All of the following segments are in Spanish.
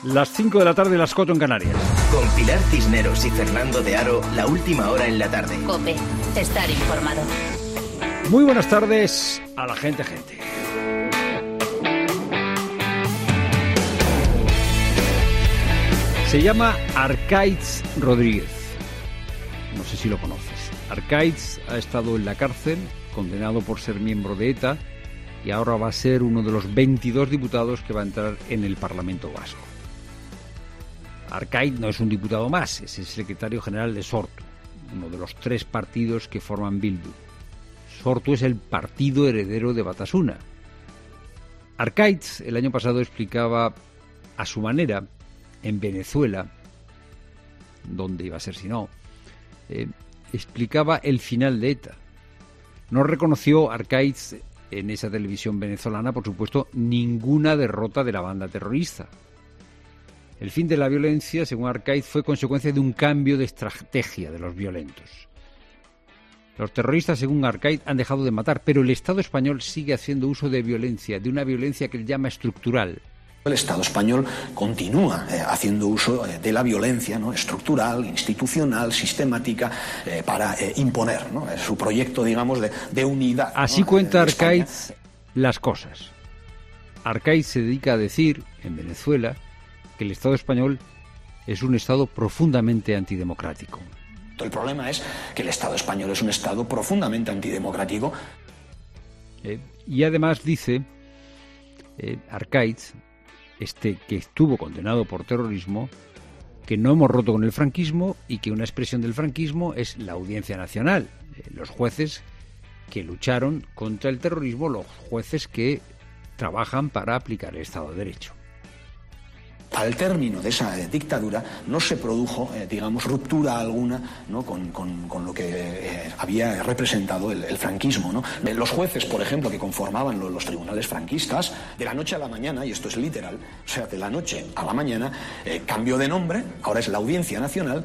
Las 5 de la tarde, las 4 en Canarias. Con Pilar Cisneros y Fernando de Aro, la última hora en la tarde. COPE, estar informado. Muy buenas tardes a la gente. Se llama Arkaitz Rodríguez. No sé si lo conoces. Arkaitz ha estado en la cárcel, condenado por ser miembro de ETA, y ahora va a ser uno de los 22 diputados que va a entrar en el Parlamento Vasco. Arkaitz no es un diputado más, es el secretario general de Sortu, uno de los 3 partidos que forman Bildu. Sortu es el partido heredero de Batasuna. Arkaitz el año pasado explicaba a su manera, en Venezuela, donde iba a ser si no, explicaba el final de ETA. No reconoció Arkaitz en esa televisión venezolana, por supuesto, ninguna derrota de la banda terrorista. El fin de la violencia, según Arkaitz, fue consecuencia de un cambio de estrategia de los violentos. Los terroristas, según Arkaitz, han dejado de matar, pero el Estado español sigue haciendo uso de violencia, de una violencia que él llama estructural. El Estado español continúa haciendo uso de la violencia, ¿no?, estructural, institucional, sistemática, para imponer, ¿no?, su proyecto, digamos, de unidad. Así, ¿no?, cuenta Arkaitz las cosas. Arkaitz se dedica a decir, en Venezuela, que el Estado español es un Estado profundamente antidemocrático. El problema es que el Estado español es un Estado profundamente antidemocrático. Y además dice Arkaitz, que estuvo condenado por terrorismo, que no hemos roto con el franquismo y que una expresión del franquismo es la Audiencia Nacional, los jueces que lucharon contra el terrorismo, los jueces que trabajan para aplicar el Estado de Derecho. Al término de esa dictadura no se produjo, digamos, ruptura alguna, ¿no?, con lo que había representado el franquismo, ¿no? Los jueces, por ejemplo, que conformaban los tribunales franquistas, de la noche a la mañana, y esto es literal, o sea, de la noche a la mañana, cambió de nombre, ahora es la Audiencia Nacional.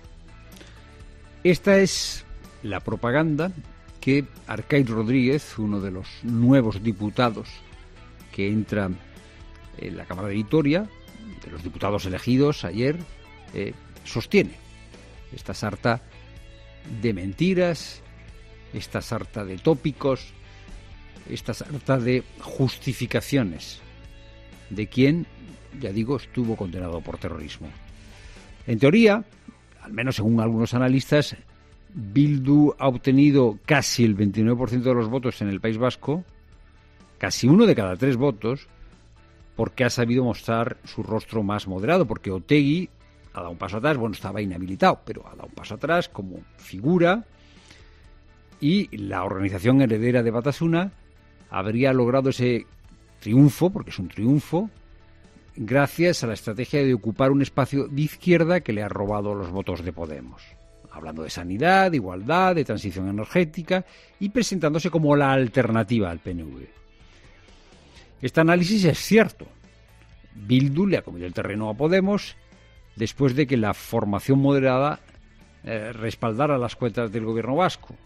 Esta es la propaganda que Arkaitz Rodríguez, uno de los nuevos diputados que entra en la Cámara de Vitoria, de los diputados elegidos ayer, sostiene. Esta sarta de mentiras, esta sarta de tópicos, esta sarta de justificaciones de quien, ya digo, estuvo condenado por terrorismo. En teoría, al menos según algunos analistas, Bildu ha obtenido casi el 29% de los votos en el País Vasco, casi 1 de cada 3 votos, porque ha sabido mostrar su rostro más moderado, porque Otegi ha dado un paso atrás, bueno, estaba inhabilitado, pero ha dado un paso atrás como figura, y la organización heredera de Batasuna habría logrado ese triunfo, porque es un triunfo, gracias a la estrategia de ocupar un espacio de izquierda que le ha robado los votos de Podemos, hablando de sanidad, de igualdad, de transición energética, y presentándose como la alternativa al PNV. Este análisis es cierto. Bildu le ha comido el terreno a Podemos después de que la formación moderada respaldara las cuentas del gobierno vasco.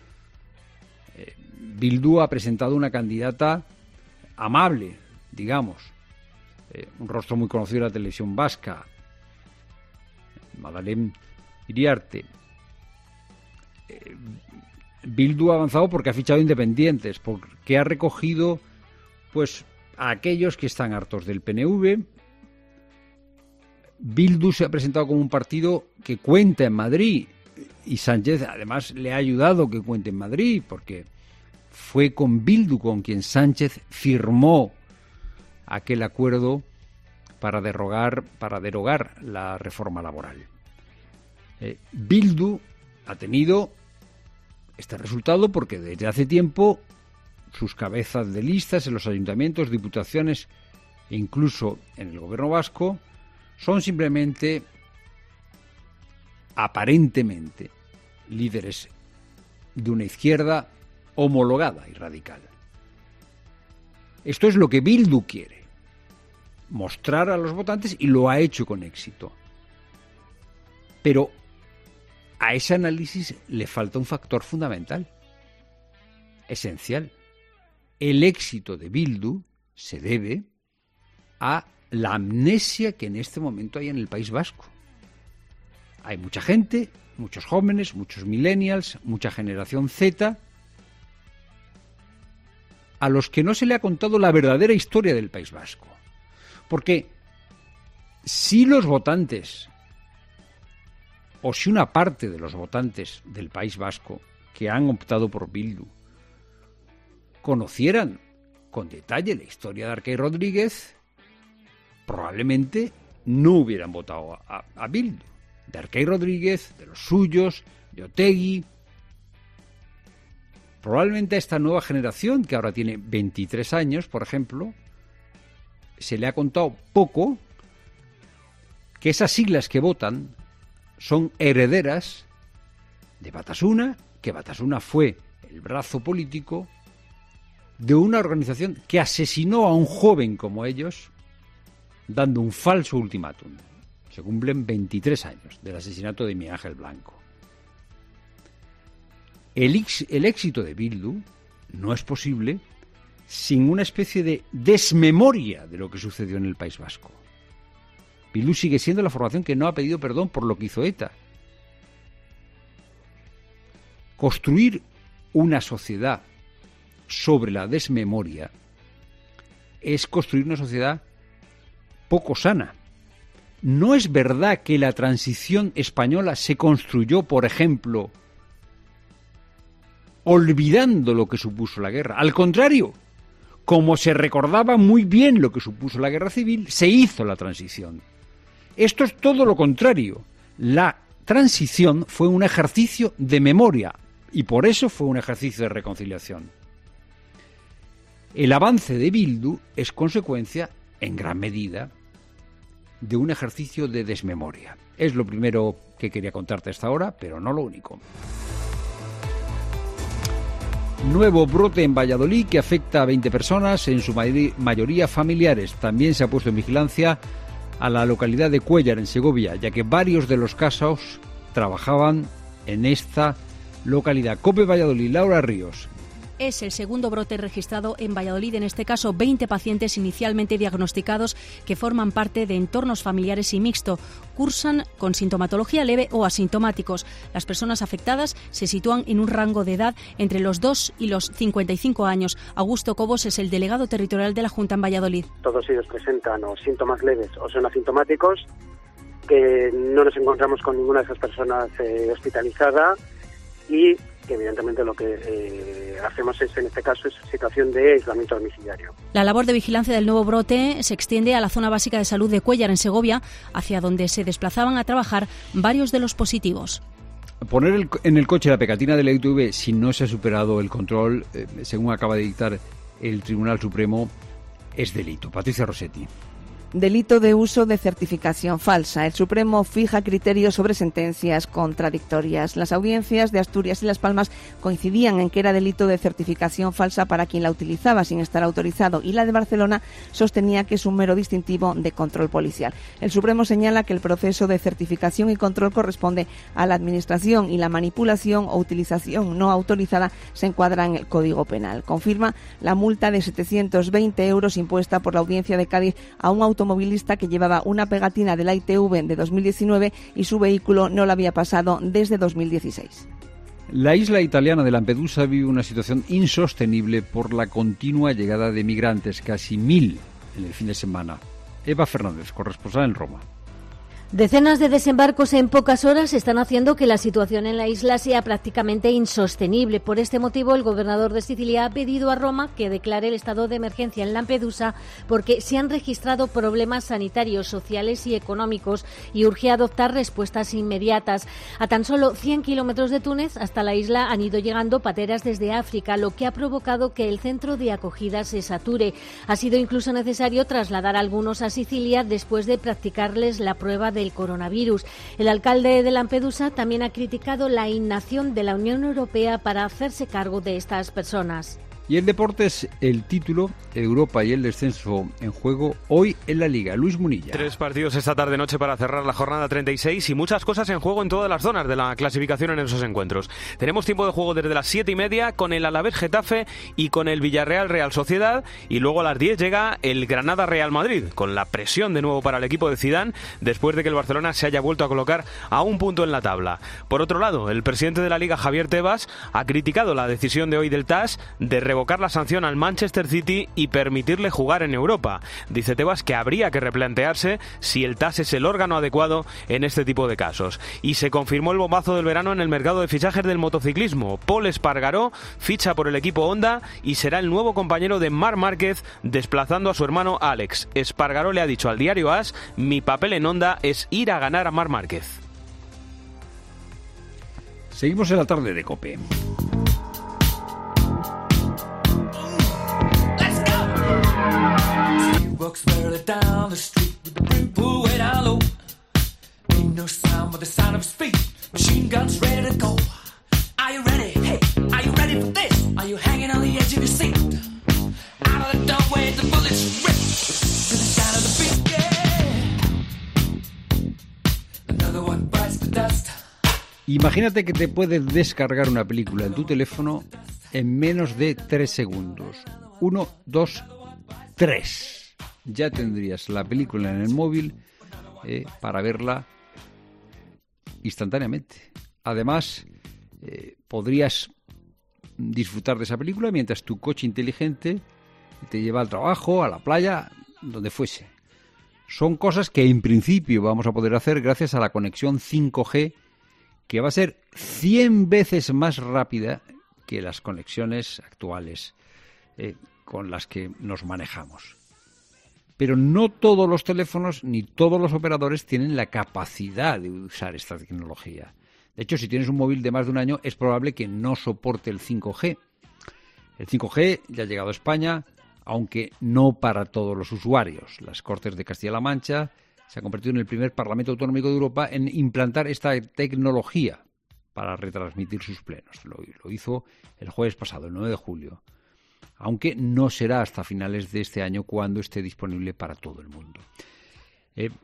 Bildu ha presentado una candidata amable, digamos, un rostro muy conocido de la televisión vasca, Madalem Iriarte. Bildu ha avanzado porque ha fichado independientes, porque ha recogido pues a aquellos que están hartos del PNV. Bildu se ha presentado como un partido que cuenta en Madrid, y Sánchez además le ha ayudado que cuente en Madrid, porque fue con Bildu con quien Sánchez firmó aquel acuerdo para derogar la reforma laboral. Bildu ha tenido este resultado porque desde hace tiempo sus cabezas de listas en los ayuntamientos, diputaciones e incluso en el gobierno vasco son simplemente, aparentemente, líderes de una izquierda homologada y radical. Esto es lo que Bildu quiere, mostrar a los votantes, y lo ha hecho con éxito. Pero a ese análisis le falta un factor fundamental, esencial. El éxito de Bildu se debe a la amnesia que en este momento hay en el País Vasco. Hay mucha gente, muchos jóvenes, muchos millennials, mucha generación Z, a los que no se le ha contado la verdadera historia del País Vasco. Porque si los votantes, o si una parte de los votantes del País Vasco que han optado por Bildu conocieran con detalle la historia de Arcai Rodríguez, probablemente no hubieran votado a Bildu. De Arcai Rodríguez, de los suyos, de Otegi. Probablemente a esta nueva generación, que ahora tiene 23 años, por ejemplo, se le ha contado poco que esas siglas que votan son herederas de Batasuna, que Batasuna fue el brazo político de una organización que asesinó a un joven como ellos, dando un falso ultimátum. Se cumplen 23 años del asesinato de Miguel Ángel Blanco. El éxito de Bildu no es posible sin una especie de desmemoria de lo que sucedió en el País Vasco. Bildu sigue siendo la formación que no ha pedido perdón por lo que hizo ETA. Construir una sociedad sobre la desmemoria es construir una sociedad poco sana. No es verdad que la transición española se construyó, por ejemplo, olvidando lo que supuso la guerra. Al contrario, como se recordaba muy bien lo que supuso la guerra civil, se hizo la transición. Esto es todo lo contrario. La transición fue un ejercicio de memoria y por eso fue un ejercicio de reconciliación. El avance de Bildu es consecuencia, en gran medida, de un ejercicio de desmemoria. Es lo primero que quería contarte hasta ahora, pero no lo único. Nuevo brote en Valladolid que afecta a 20 personas, en su mayoría familiares. También se ha puesto en vigilancia a la localidad de Cuéllar, en Segovia, ya que varios de los casos trabajaban en esta localidad. COPE Valladolid, Laura Ríos. Es el segundo brote registrado en Valladolid, en este caso 20 pacientes inicialmente diagnosticados que forman parte de entornos familiares y mixto. Cursan con sintomatología leve o asintomáticos. Las personas afectadas se sitúan en un rango de edad entre los 2 y los 55 años. Augusto Cobos es el delegado territorial de la Junta en Valladolid. Todos ellos presentan o síntomas leves o son asintomáticos, que no nos encontramos con ninguna de esas personas hospitalizada y que evidentemente lo que hacemos es, en este caso, es situación de aislamiento domiciliario. La labor de vigilancia del nuevo brote se extiende a la zona básica de salud de Cuéllar, en Segovia, hacia donde se desplazaban a trabajar varios de los positivos. Poner en el coche la pegatina de la ITV si no se ha superado el control, según acaba de dictar el Tribunal Supremo, es delito. Patricia Rossetti. Delito de uso de certificación falsa. El Supremo fija criterios sobre sentencias contradictorias. Las audiencias de Asturias y Las Palmas coincidían en que era delito de certificación falsa para quien la utilizaba sin estar autorizado, y la de Barcelona sostenía que es un mero distintivo de control policial. El Supremo señala que el proceso de certificación y control corresponde a la Administración y la manipulación o utilización no autorizada se encuadra en el Código Penal. Confirma la multa de 720 euros impuesta por la Audiencia de Cádiz a un automovilista que llevaba una pegatina de la ITV de 2019 y su vehículo no la había pasado desde 2016. La isla italiana de Lampedusa vive una situación insostenible por la continua llegada de migrantes, casi 1.000 en el fin de semana. Eva Fernández, corresponsal en Roma. Decenas de desembarcos en pocas horas están haciendo que la situación en la isla sea prácticamente insostenible. Por este motivo, el gobernador de Sicilia ha pedido a Roma que declare el estado de emergencia en Lampedusa porque se han registrado problemas sanitarios, sociales y económicos y urge adoptar respuestas inmediatas. A tan solo 100 kilómetros de Túnez, hasta la isla han ido llegando pateras desde África, lo que ha provocado que el centro de acogida se sature. Ha sido incluso necesario trasladar a algunos a Sicilia después de practicarles la prueba del coronavirus. El alcalde de Lampedusa también ha criticado la inacción de la Unión Europea para hacerse cargo de estas personas. Y el deportes, el título, Europa y el descenso en juego hoy en la Liga. Luis Munilla. 3 partidos esta tarde-noche para cerrar la jornada 36 y muchas cosas en juego en todas las zonas de la clasificación en esos encuentros. Tenemos tiempo de juego desde las 7:30 con el Alavés Getafe y con el Villarreal Real Sociedad, y luego a las 10 llega el Granada Real Madrid, con la presión de nuevo para el equipo de Zidane después de que el Barcelona se haya vuelto a colocar a un punto en la tabla. Por otro lado, el presidente de la Liga, Javier Tebas, ha criticado la decisión de hoy del TAS de revocar la sanción al Manchester City y permitirle jugar en Europa. Dice Tebas que habría que replantearse si el TAS es el órgano adecuado en este tipo de casos. Y se confirmó el bombazo del verano en el mercado de fichajes del motociclismo. Pol Espargaró ficha por el equipo Honda y será el nuevo compañero de Marc Márquez, desplazando a su hermano Alex. Espargaró le ha dicho al diario AS: mi papel en Honda es ir a ganar a Marc Márquez. Seguimos en la tarde de COPE. Walks barely down the street with the brim pulled way down low. Ain't no sound but the sound of his feet. Machine guns ready to go. Are you ready? Hey, are you ready for this? Are you hanging on the edge of your seat? Out of the doorway, the bullets rip to the sound of the beat. Yeah. Another one bites the dust. Imagínate que te puedes descargar una película en tu teléfono en menos de 3 segundos. 1, 2, 3. Ya tendrías la película en el móvil para verla instantáneamente. Además, podrías disfrutar de esa película mientras tu coche inteligente te lleva al trabajo, a la playa, donde fuese. Son cosas que en principio vamos a poder hacer gracias a la conexión 5G, que va a ser 100 veces más rápida que las conexiones actuales con las que nos manejamos. Pero no todos los teléfonos ni todos los operadores tienen la capacidad de usar esta tecnología. De hecho, si tienes un móvil de más de un año, es probable que no soporte el 5G. El 5G ya ha llegado a España, aunque no para todos los usuarios. Las Cortes de Castilla-La Mancha se ha convertido en el primer Parlamento Autonómico de Europa en implantar esta tecnología para retransmitir sus plenos. Lo hizo el jueves pasado, el 9 de julio. Aunque no será hasta finales de este año cuando esté disponible para todo el mundo. El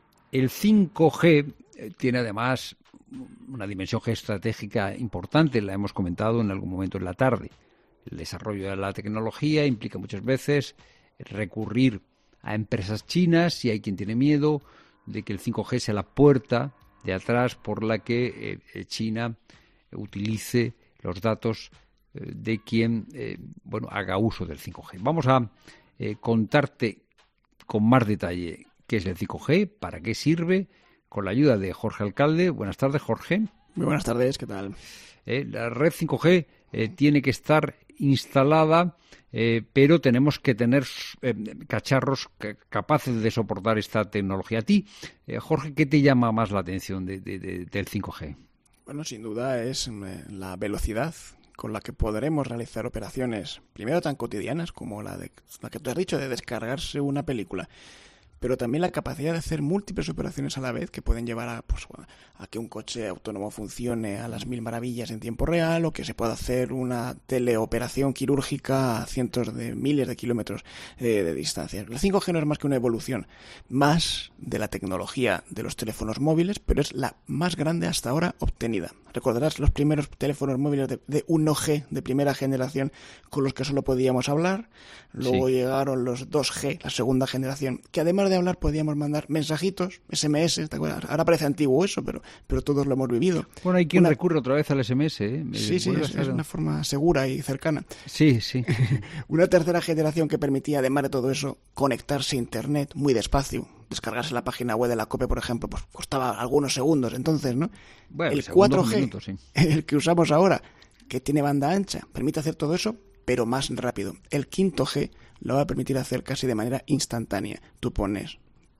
5G tiene además una dimensión geoestratégica importante, la hemos comentado en algún momento en la tarde. El desarrollo de la tecnología implica muchas veces recurrir a empresas chinas, y hay quien tiene miedo de que el 5G sea la puerta de atrás por la que China utilice los datos de quien haga uso del 5G. Vamos a contarte con más detalle qué es el 5G, para qué sirve, con la ayuda de Jorge Alcalde. Buenas tardes, Jorge. Muy buenas tardes, ¿qué tal? La red 5G tiene que estar instalada, pero tenemos que tener cacharros capaces de soportar esta tecnología. A ti, Jorge, ¿qué te llama más la atención del 5G? Bueno, sin duda es la velocidad con la que podremos realizar operaciones, primero tan cotidianas como la que tú has dicho, de descargarse una película, pero también la capacidad de hacer múltiples operaciones a la vez que pueden llevar a que un coche autónomo funcione a las 1000 maravillas en tiempo real, o que se pueda hacer una teleoperación quirúrgica a cientos de miles de kilómetros de distancia. El 5G no es más que una evolución más de la tecnología de los teléfonos móviles, pero es la más grande hasta ahora obtenida. Recordarás los primeros teléfonos móviles de 1G de primera generación con los que solo podíamos hablar. Luego sí. Llegaron los 2G, la segunda generación, que además de hablar podíamos mandar mensajitos, SMS, ¿te acuerdas? Ahora parece antiguo eso, pero todos lo hemos vivido. Bueno, hay quien recurre otra vez al SMS. Sí, es una forma segura y cercana. Sí. Una tercera generación que permitía, además de todo eso, conectarse a Internet muy despacio. Descargarse la página web de la COPE, por ejemplo, pues costaba algunos segundos entonces, ¿no? Bueno, el 4G, minutos, sí. El que usamos ahora, que tiene banda ancha, permite hacer todo eso, pero más rápido. El 5G lo va a permitir hacer casi de manera instantánea. Tú pones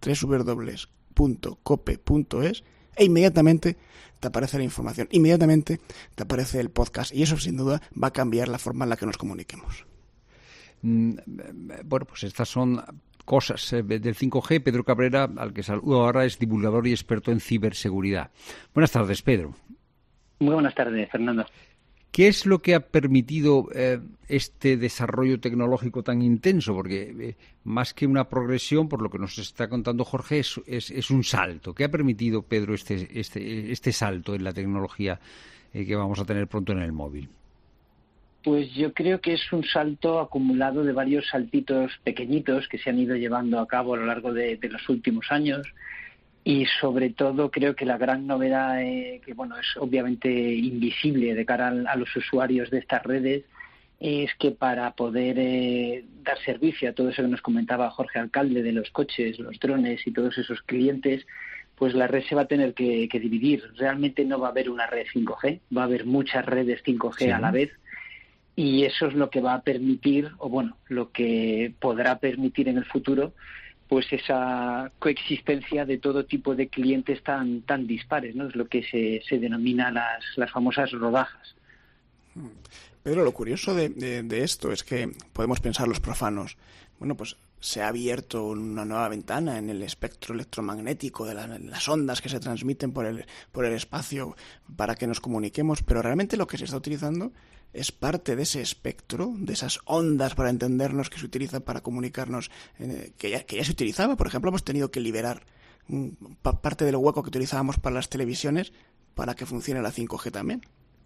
www.cope.es e inmediatamente te aparece la información, inmediatamente te aparece el podcast, y eso sin duda va a cambiar la forma en la que nos comuniquemos. Bueno, pues estas son cosas del 5G. Pedro Cabrera, al que saludo ahora, es divulgador y experto en ciberseguridad. Buenas tardes, Pedro. Muy buenas tardes, Fernando. ¿Qué es lo que ha permitido este desarrollo tecnológico tan intenso? Porque más que una progresión, por lo que nos está contando Jorge, es un salto. ¿Qué ha permitido, Pedro, este salto en la tecnología que vamos a tener pronto en el móvil? Pues yo creo que es un salto acumulado de varios saltitos pequeñitos que se han ido llevando a cabo a lo largo de los últimos años. Y sobre todo creo que la gran novedad, que bueno, es obviamente invisible de cara a los usuarios de estas redes, es que para poder dar servicio a todo eso que nos comentaba Jorge Alcalde de los coches, los drones y todos esos clientes, pues la red se va a tener que dividir. Realmente no va a haber una red 5G, va a haber muchas redes 5G a la vez. Y eso es lo que va a permitir, o bueno, lo que podrá permitir en el futuro, pues esa coexistencia de todo tipo de clientes tan dispares, ¿no? Es lo que se denomina las famosas rodajas. Pedro, lo curioso de esto es que podemos pensar los profanos, bueno, pues se ha abierto una nueva ventana en el espectro electromagnético de las ondas que se transmiten por el espacio para que nos comuniquemos, pero realmente lo que se está utilizando es parte de ese espectro, de esas ondas, para entendernos, que se utilizan para comunicarnos, que ya se utilizaba. Por ejemplo, hemos tenido que liberar parte del hueco que utilizábamos para las televisiones para que funcione la 5G también.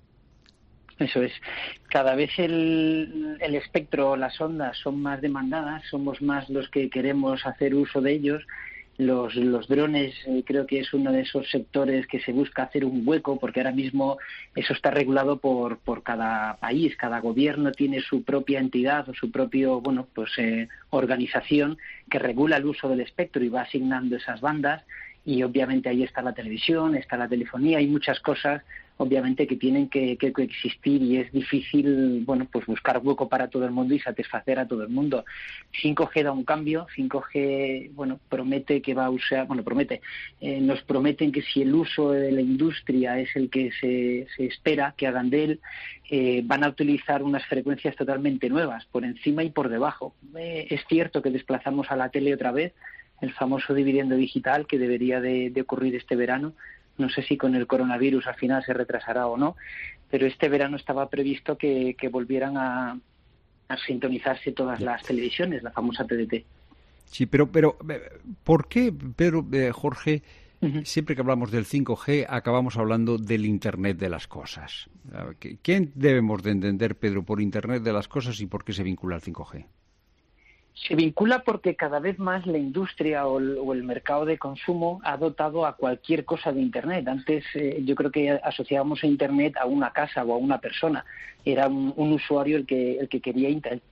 Eso es. Cada vez el espectro, las ondas son más demandadas, somos más los que queremos hacer uso de ellos. Los drones creo que es uno de esos sectores que se busca hacer un hueco, porque ahora mismo eso está regulado por cada país. Cada gobierno tiene su propia entidad o su propio organización que regula el uso del espectro y va asignando esas bandas. Y obviamente ahí está la televisión, está la telefonía, hay muchas cosas obviamente que tienen que coexistir, y es difícil buscar hueco para todo el mundo y satisfacer a todo el mundo. 5G da un cambio. 5G promete que va a usar, nos prometen que si el uso de la industria es el que se espera que hagan de él, van a utilizar unas frecuencias totalmente nuevas, por encima y por debajo. Es cierto que desplazamos a la tele otra vez, el famoso dividendo digital que debería de ocurrir este verano. No sé si con el coronavirus al final se retrasará o no, pero este verano estaba previsto que volvieran a sintonizarse todas las televisiones, la famosa TDT. Sí, pero ¿por qué, Pedro, Jorge, siempre que hablamos del 5G acabamos hablando del Internet de las cosas? ¿Qué debemos de entender, Pedro, por Internet de las cosas y por qué se vincula al 5G? Se vincula porque cada vez más la industria o el mercado de consumo ha dotado a cualquier cosa de Internet. Antes yo creo que asociábamos a Internet a una casa o a una persona. Era un usuario el que quería Internet.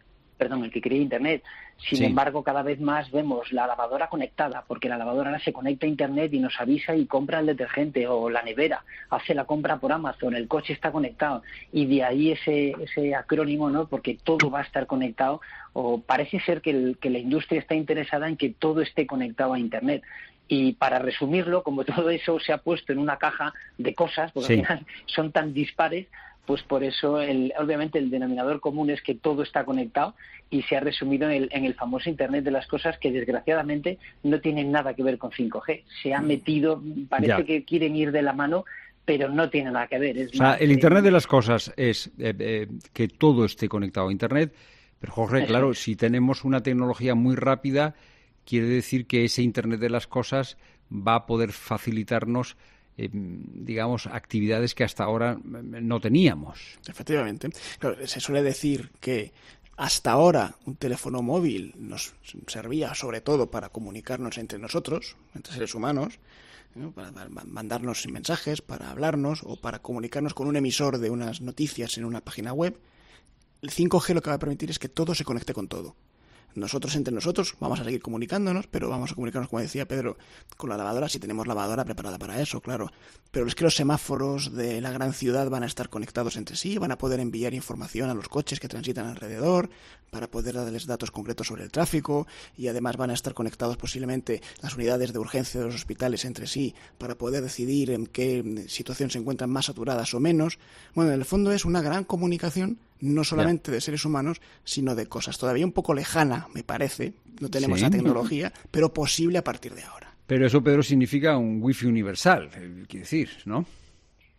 Sin embargo, cada vez más vemos la lavadora conectada, porque la lavadora ahora se conecta a Internet y nos avisa y compra el detergente, o la nevera hace la compra por Amazon, el coche está conectado, y de ahí ese acrónimo, ¿no? Porque todo va a estar conectado, o parece ser que la industria está interesada en que todo esté conectado a Internet. Y para resumirlo, como todo eso se ha puesto en una caja de cosas, porque al final son tan dispares, pues por eso obviamente el denominador común es que todo está conectado, y se ha resumido en el famoso Internet de las cosas, que desgraciadamente no tiene nada que ver con 5G. Se ha metido, parece que quieren ir de la mano, pero no tiene nada que ver. El Internet de las cosas es que todo esté conectado a Internet, pero Jorge, claro, si tenemos una tecnología muy rápida, quiere decir que ese Internet de las cosas va a poder facilitarnos actividades que hasta ahora no teníamos. Efectivamente. Claro, se suele decir que hasta ahora un teléfono móvil nos servía sobre todo para comunicarnos entre nosotros, entre seres humanos, ¿no? Para mandarnos mensajes, para hablarnos o para comunicarnos con un emisor de unas noticias en una página web. El 5G lo que va a permitir es que todo se conecte con todo. Nosotros entre nosotros vamos a seguir comunicándonos, pero vamos a comunicarnos, como decía Pedro, con la lavadora, si tenemos lavadora preparada para eso, claro. Pero es que los semáforos de la gran ciudad van a estar conectados entre sí, van a poder enviar información a los coches que transitan alrededor, para poder darles datos concretos sobre el tráfico, y además van a estar conectados posiblemente las unidades de urgencia de los hospitales entre sí, para poder decidir en qué situación se encuentran más saturadas o menos. Bueno, en el fondo es una gran comunicación, no solamente de seres humanos, sino de cosas. Todavía un poco lejana, me parece, no tenemos esa tecnología, pero posible a partir de ahora. Pero eso, Pedro, significa un wifi universal, quiere decir, ¿no?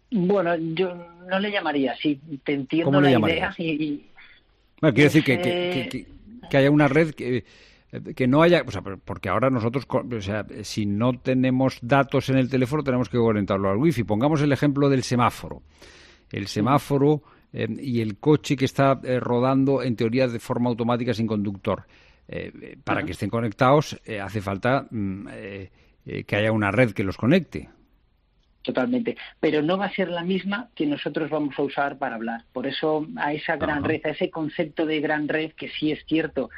Bueno, yo no le llamaría así. Te entiendo la idea y bueno, quiero decir que haya una red que no haya, o sea, porque ahora nosotros, o sea, si no tenemos datos en el teléfono tenemos que conectarlo al wifi. Pongamos el ejemplo del semáforo. El semáforo y el coche que está rodando en teoría de forma automática sin conductor. Para que estén conectados hace falta que haya una red que los conecte. Totalmente, pero no va a ser la misma que nosotros vamos a usar para hablar. Por eso a esa gran red, a ese concepto de gran red, que sí es cierto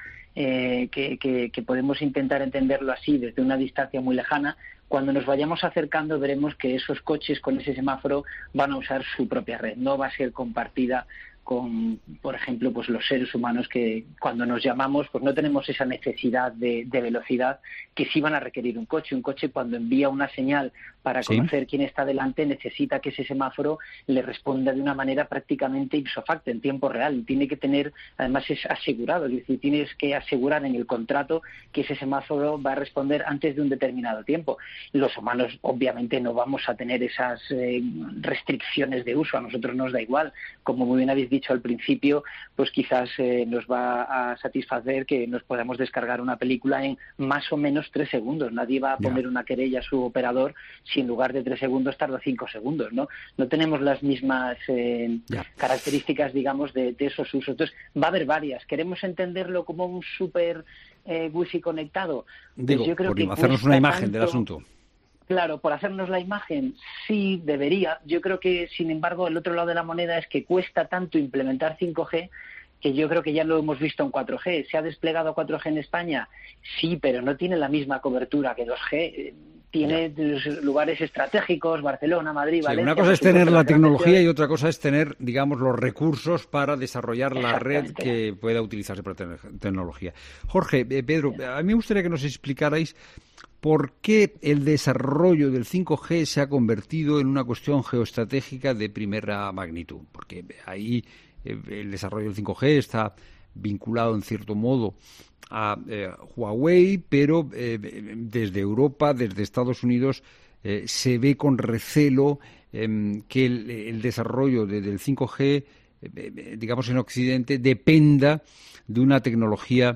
que podemos intentar entenderlo así desde una distancia muy lejana, cuando nos vayamos acercando veremos que esos coches con ese semáforo van a usar su propia red, no va a ser compartida con, por ejemplo, pues los seres humanos que cuando nos llamamos pues no tenemos esa necesidad de velocidad que sí van a requerir un coche. Un coche cuando envía una señal para conocer quién está delante necesita que ese semáforo le responda de una manera prácticamente ipso facto, en tiempo real, y tiene que tener, además es asegurado, es decir, tienes que asegurar en el contrato que ese semáforo va a responder antes de un determinado tiempo. Los humanos obviamente no vamos a tener esas restricciones de uso, a nosotros nos da igual, como muy bien habéis dicho al principio, pues quizás nos va a satisfacer que nos podamos descargar una película en más o menos 3 segundos. Nadie va a poner una querella a su operador si en lugar de 3 segundos tarda 5 segundos, ¿no? No tenemos las mismas características, digamos, de esos usos. Entonces, va a haber varias. ¿Queremos entenderlo como un super wifi conectado? Digo, pues yo creo por que hacernos una imagen del asunto. Claro, por hacernos la imagen, sí debería. Yo creo que, sin embargo, el otro lado de la moneda es que cuesta tanto implementar 5G que yo creo que ya lo hemos visto en 4G. ¿Se ha desplegado 4G en España? Sí, pero no tiene la misma cobertura que 2G. Tiene lugares estratégicos, Barcelona, Madrid, Valencia... Una cosa es tener la tecnología y otra cosa es tener, digamos, los recursos para desarrollar la red que pueda utilizarse para tener tecnología. Jorge, Pedro, a mí me gustaría que nos explicarais por qué el desarrollo del 5G se ha convertido en una cuestión geoestratégica de primera magnitud. Porque ahí el desarrollo del 5G está vinculado en cierto modo a Huawei, pero desde Europa, desde Estados Unidos, se ve con recelo que el desarrollo del 5G, digamos en Occidente, dependa de una tecnología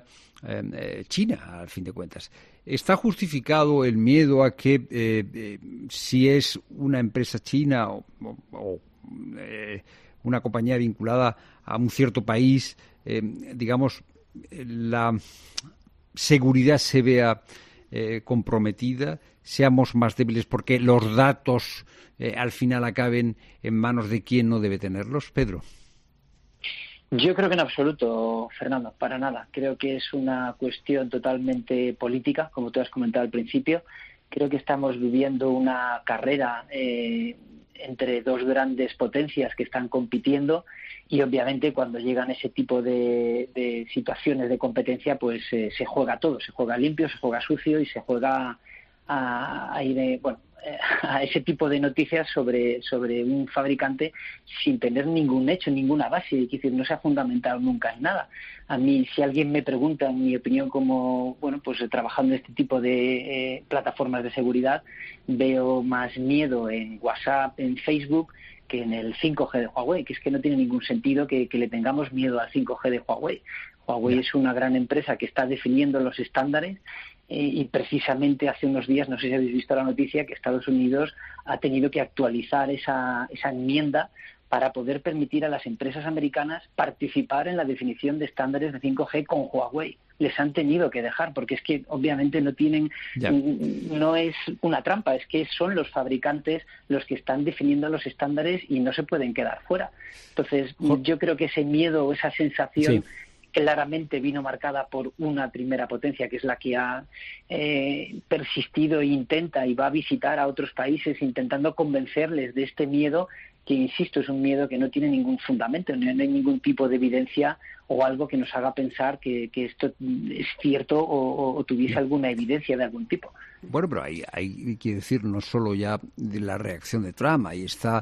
china, al fin de cuentas. ¿Está justificado el miedo a que si es una empresa china o una compañía vinculada a un cierto país, digamos, la seguridad se vea comprometida, seamos más débiles porque los datos al final acaben en manos de quien no debe tenerlos? Pedro. Yo creo que en absoluto, Fernando, para nada. Creo que es una cuestión totalmente política, como tú has comentado al principio. Creo que estamos viviendo una carrera entre dos grandes potencias que están compitiendo y obviamente cuando llegan ese tipo de situaciones de competencia pues se juega todo, se juega limpio, se juega sucio y se juega a ese tipo de noticias sobre un fabricante sin tener ningún hecho, ninguna base, es decir, no se ha fundamentado nunca en nada. A mí, si alguien me pregunta en mi opinión como, pues trabajando en este tipo de plataformas de seguridad, veo más miedo en WhatsApp, en Facebook, que en el 5G de Huawei, que es que no tiene ningún sentido que le tengamos miedo al 5G de Huawei. Huawei es una gran empresa que está definiendo los estándares y precisamente hace unos días, no sé si habéis visto la noticia, que Estados Unidos ha tenido que actualizar esa enmienda para poder permitir a las empresas americanas participar en la definición de estándares de 5G con Huawei. Les han tenido que dejar, porque es que obviamente no es una trampa, es que son los fabricantes los que están definiendo los estándares y no se pueden quedar fuera. Entonces, yo creo que ese miedo, esa sensación claramente vino marcada por una primera potencia, que es la que ha persistido e intenta y va a visitar a otros países intentando convencerles de este miedo, que insisto, es un miedo que no tiene ningún fundamento, no hay ningún tipo de evidencia o algo que nos haga pensar que esto es cierto o tuviese alguna evidencia de algún tipo. Bueno, pero hay que decir no solo ya de la reacción de Trump, ahí está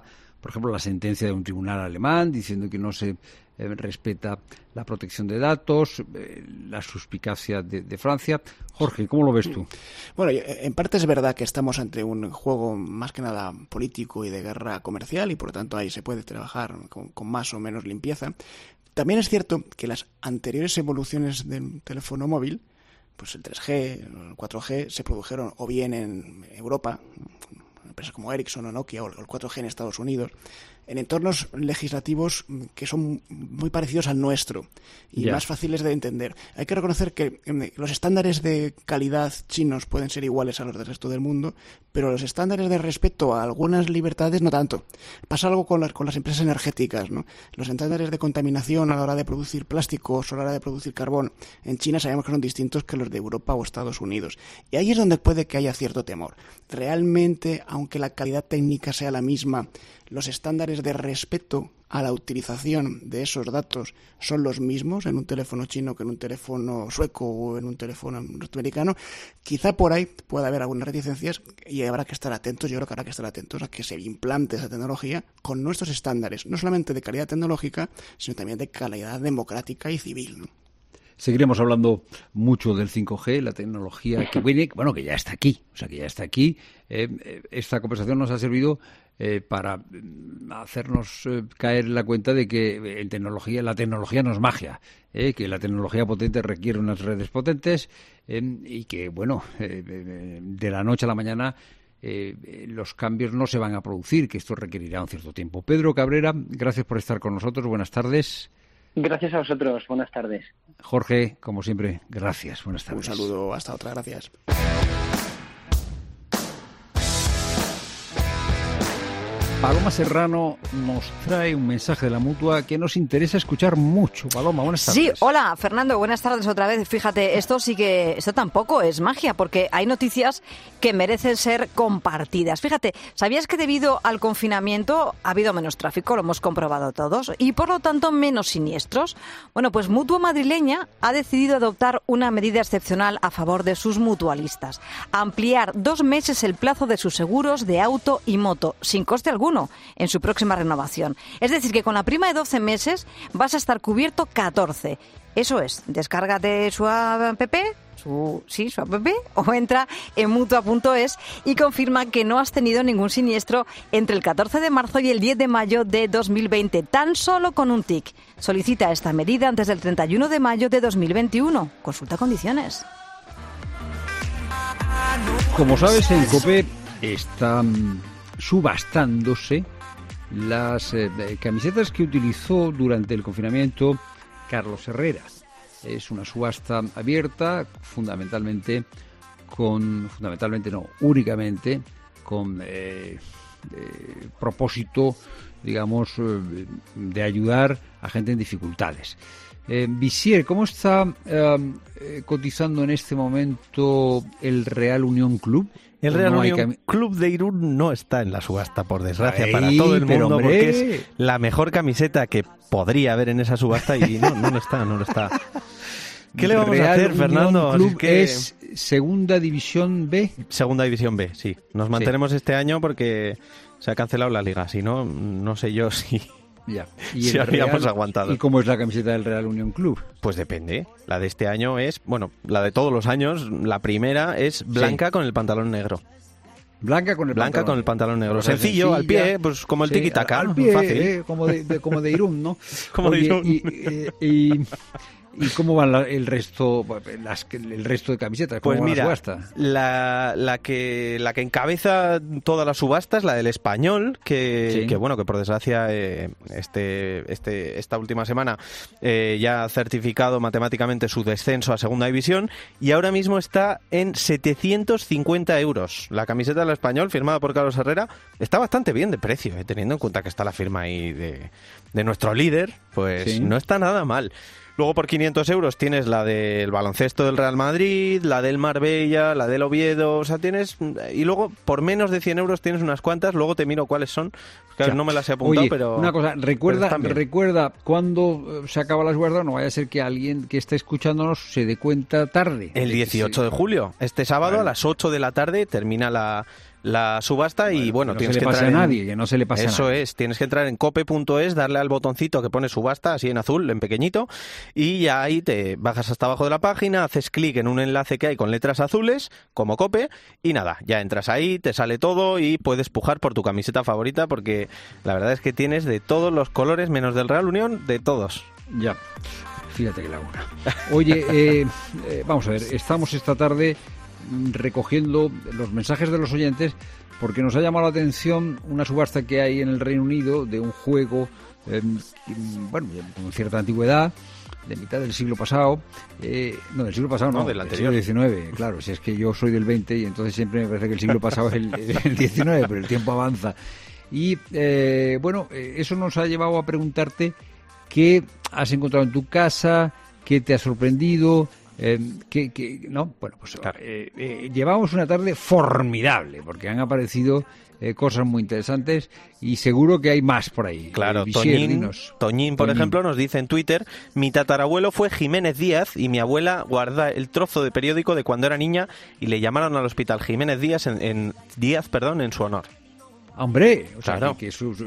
por ejemplo, la sentencia de un tribunal alemán diciendo que no se respeta la protección de datos, la suspicacia de Francia. Jorge, ¿cómo lo ves tú? Bueno, en parte es verdad que estamos ante un juego más que nada político y de guerra comercial y por lo tanto ahí se puede trabajar con más o menos limpieza. También es cierto que las anteriores evoluciones del teléfono móvil, pues el 3G, el 4G, se produjeron o bien en Europa, empresas como Ericsson o Nokia, o el 4G en Estados Unidos, en entornos legislativos que son muy parecidos al nuestro y más fáciles de entender. Hay que reconocer que los estándares de calidad chinos pueden ser iguales a los del resto del mundo, pero los estándares de respeto a algunas libertades no tanto. Pasa algo con las empresas energéticas, ¿no? Los estándares de contaminación a la hora de producir plásticos o a la hora de producir carbón en China sabemos que son distintos que los de Europa o Estados Unidos. Y ahí es donde puede que haya cierto temor. Realmente, aunque la calidad técnica sea la misma, los estándares de respeto a la utilización de esos datos son los mismos en un teléfono chino que en un teléfono sueco o en un teléfono norteamericano. Quizá por ahí pueda haber algunas reticencias y habrá que estar atentos. Yo creo que habrá que estar atentos a que se implante esa tecnología con nuestros estándares, no solamente de calidad tecnológica, sino también de calidad democrática y civil, ¿no? Seguiremos hablando mucho del 5G, la tecnología que viene, bueno, que ya está aquí. O sea, que ya está aquí. Esta conversación nos ha servido para hacernos caer en la cuenta de que la tecnología no es magia, que la tecnología potente requiere unas redes potentes y que, bueno, de la noche a la mañana los cambios no se van a producir, que esto requerirá un cierto tiempo. Pedro Cabrera, gracias por estar con nosotros. Buenas tardes. Gracias a vosotros. Buenas tardes. Jorge, como siempre, gracias. Buenas tardes. Un saludo. Hasta otra. Gracias. Paloma Serrano nos trae un mensaje de la Mutua que nos interesa escuchar mucho. Paloma, buenas tardes. Sí, hola, Fernando, buenas tardes otra vez. Fíjate, esto tampoco es magia, porque hay noticias que merecen ser compartidas. Fíjate, ¿sabías que debido al confinamiento ha habido menos tráfico? Lo hemos comprobado todos, y por lo tanto menos siniestros. Bueno, pues Mutua Madrileña ha decidido adoptar una medida excepcional a favor de sus mutualistas. Ampliar 2 meses el plazo de sus seguros de auto y moto, sin coste alguno, en su próxima renovación. Es decir, que con la prima de 12 meses vas a estar cubierto 14. Eso es, descárgate su app, su app, o entra en Mutua.es y confirma que no has tenido ningún siniestro entre el 14 de marzo y el 10 de mayo de 2020, tan solo con un TIC. Solicita esta medida antes del 31 de mayo de 2021. Consulta condiciones. Como sabes, en COPE están subastándose las camisetas que utilizó durante el confinamiento Carlos Herrera. Es una subasta abierta, únicamente con propósito, digamos, de ayudar a gente en dificultades. Visier, ¿cómo está cotizando en este momento el Real Unión Club? El Real Unión Club de Irún no está en la subasta, por desgracia, para todo el mundo, porque es la mejor camiseta que podría haber en esa subasta y no lo está. ¿Qué le vamos a hacer, Fernando? Club es Segunda División B. Segunda División B, sí. Nos mantenemos este año porque se ha cancelado la liga, si no, no sé yo si... Ya. Si habríamos aguantado. ¿Y cómo es la camiseta del Real Unión Club? Pues depende. La de este año es, bueno, la de todos los años, la primera es blanca con el pantalón negro. Blanca con el pantalón negro. Sencillo, al pie, pues como el tiki-taka. Al pie, fácil. Como de Irún, ¿no? Como de Irún. ¿Y cómo van el resto de camisetas? ¿Cómo Pues mira, la subasta? La que encabeza toda la subasta es la del Español, que bueno, que por desgracia esta última semana ya ha certificado matemáticamente su descenso a Segunda División y ahora mismo está en 750 euros. La camiseta del Español, firmada por Carlos Herrera, está bastante bien de precio, teniendo en cuenta que está la firma ahí de nuestro líder, pues no está nada mal. Luego por 500 euros tienes la del baloncesto del Real Madrid, la del Marbella, la del Oviedo, o sea, tienes... Y luego por menos de 100 euros tienes unas cuantas, luego te miro cuáles son, claro, no me las he apuntado, Oye, pero... una cosa, recuerda cuándo se acaba la subasta, no vaya a ser que alguien que esté escuchándonos se dé cuenta tarde. El 18 de julio, este sábado a las 8 de la tarde termina la la subasta y bueno, tienes que entrar a nadie, que no se le pase a nadie. Eso es, tienes que entrar en cope.es, darle al botoncito que pone subasta, así en azul, en pequeñito, y ya ahí te bajas hasta abajo de la página, haces clic en un enlace que hay con letras azules, como Cope, y nada, ya entras ahí, te sale todo y puedes pujar por tu camiseta favorita, porque la verdad es que tienes de todos los colores, menos del Real Unión, de todos. Ya, fíjate que laguna. Oye, vamos a ver, estamos esta tarde recogiendo los mensajes de los oyentes porque nos ha llamado la atención una subasta que hay en el Reino Unido de un juego, bueno, con cierta antigüedad, de mitad del siglo pasado, no, del siglo pasado no, del anterior. Siglo XIX, claro, si es que yo soy del 20 y entonces siempre me parece que el siglo pasado es el 19, pero el tiempo avanza. Y bueno, eso nos ha llevado a preguntarte qué has encontrado en tu casa, qué te ha sorprendido. No, bueno, pues claro. Llevamos una tarde formidable porque han aparecido cosas muy interesantes y seguro que hay más por ahí. Claro, Toñín, por ejemplo, nos dice en Twitter: mi tatarabuelo fue Jiménez Díaz y mi abuela guarda el trozo de periódico de cuando era niña y le llamaron al hospital Jiménez Díaz en su honor. Hombre, o sea, claro.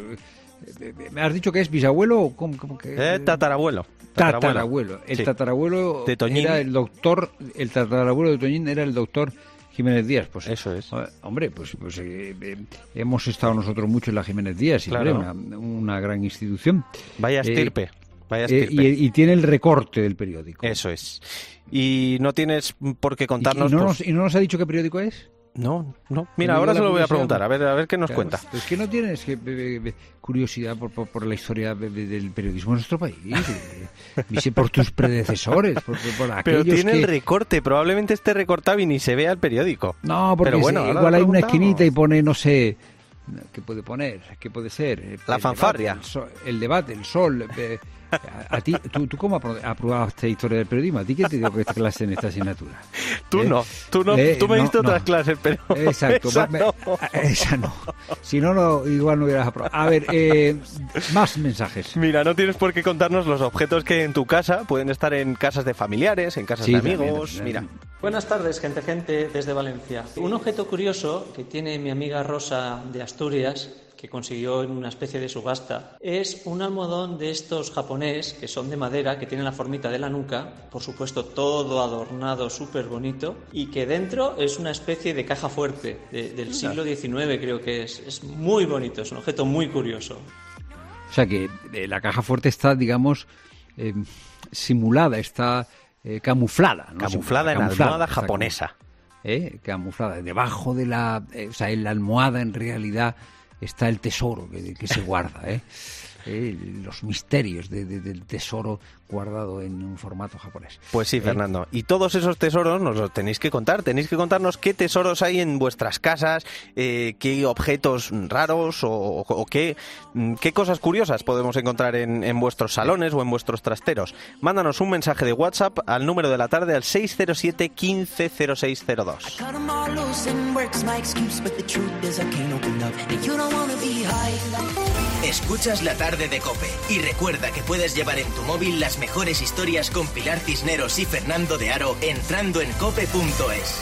¿Me has dicho que es bisabuelo o cómo que? Tatarabuelo. Tatarabuelo. El tatarabuelo de Toñín era el doctor. El tatarabuelo de Toñín era el doctor Jiménez Díaz. Pues eso es. Hombre, pues hemos estado nosotros mucho en la Jiménez Díaz, claro. una gran institución. Vaya estirpe. Y tiene el recorte del periódico. Eso es. Y no tienes por qué contarnos. ¿Y no nos ha dicho qué periódico es? No. Mira, ahora se lo voy a preguntar, a ver qué nos cuenta. Es que no tienes curiosidad por la historia del periodismo en nuestro país. Por tus predecesores, por aquellos. Pero tiene el recorte, probablemente esté recortado y ni se vea el periódico. No, porque igual hay una esquinita y pone, no sé, ¿qué puede poner? ¿Qué puede ser? La fanfarria. El debate, el sol. ¿A ti, tú cómo aprobaste historia del periodismo? ¿A ti qué te dio esta clase en esta asignatura? Tú me diste otras clases, pero exacto, esa no. Si no, igual no hubieras aprobado. A ver, más mensajes. Mira, no tienes por qué contarnos los objetos que en tu casa pueden estar en casas de familiares, en casas de amigos. También. Mira. Buenas tardes, gente desde Valencia. Un objeto curioso que tiene mi amiga Rosa de Asturias, que consiguió en una especie de subasta, es un almohadón de estos japonés que son de madera, que tienen la formita de la nuca, por supuesto todo adornado, súper bonito, y que dentro es una especie de caja fuerte del siglo XIX, creo que es muy bonito, es un objeto muy curioso. O sea que la caja fuerte está, digamos, simulada, está camuflada, ¿no? Camuflada en almohada japonesa. Camuflada. Debajo de en la almohada en realidad está el tesoro que se guarda, los misterios del tesoro guardado en un formato japonés. Pues sí, Fernando. Y todos esos tesoros nos los tenéis que contar. Tenéis que contarnos qué tesoros hay en vuestras casas, qué objetos raros o qué cosas curiosas podemos encontrar en vuestros salones o en vuestros trasteros. Mándanos un mensaje de WhatsApp al número de la tarde al 607 15 0602. Escuchas La Tarde de COPE y recuerda que puedes llevar en tu móvil las mejores historias con Pilar Cisneros y Fernando de Aro entrando en cope.es.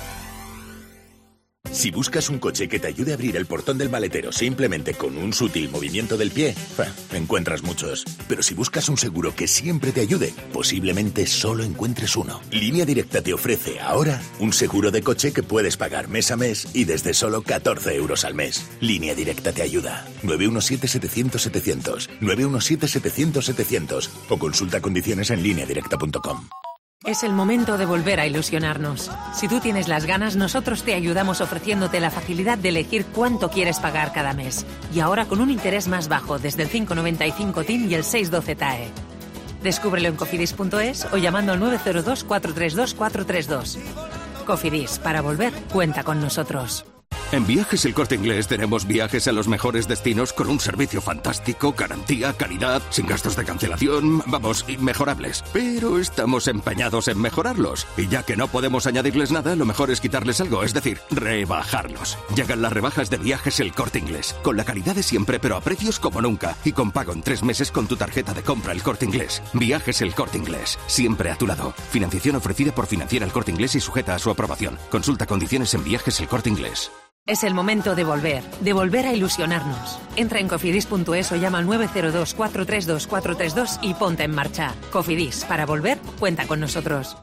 Si buscas un coche que te ayude a abrir el portón del maletero simplemente con un sutil movimiento del pie, encuentras muchos. Pero si buscas un seguro que siempre te ayude, posiblemente solo encuentres uno. Línea Directa te ofrece ahora un seguro de coche que puedes pagar mes a mes y desde solo 14 euros al mes. Línea Directa te ayuda. 917-700-700, 917-700-700 o consulta condiciones en lineadirecta.com. Es el momento de volver a ilusionarnos. Si tú tienes las ganas, nosotros te ayudamos ofreciéndote la facilidad de elegir cuánto quieres pagar cada mes. Y ahora con un interés más bajo, desde el 5,95 TIN y el 6,12 TAE. Descúbrelo en cofidis.es o llamando al 902 432 432. Cofidis, para volver, cuenta con nosotros. En Viajes El Corte Inglés tenemos viajes a los mejores destinos con un servicio fantástico, garantía, calidad, sin gastos de cancelación, vamos, inmejorables. Pero estamos empeñados en mejorarlos. Y ya que no podemos añadirles nada, lo mejor es quitarles algo, es decir, rebajarlos. Llegan las rebajas de Viajes El Corte Inglés, con la calidad de siempre pero a precios como nunca y con pago en 3 meses con tu tarjeta de compra El Corte Inglés. Viajes El Corte Inglés, siempre a tu lado. Financiación ofrecida por Financiera El Corte Inglés y sujeta a su aprobación. Consulta condiciones en Viajes El Corte Inglés. Es el momento de volver a ilusionarnos. Entra en cofidis.es o llama al 902 432 432 y ponte en marcha. Cofidis, para volver, cuenta con nosotros.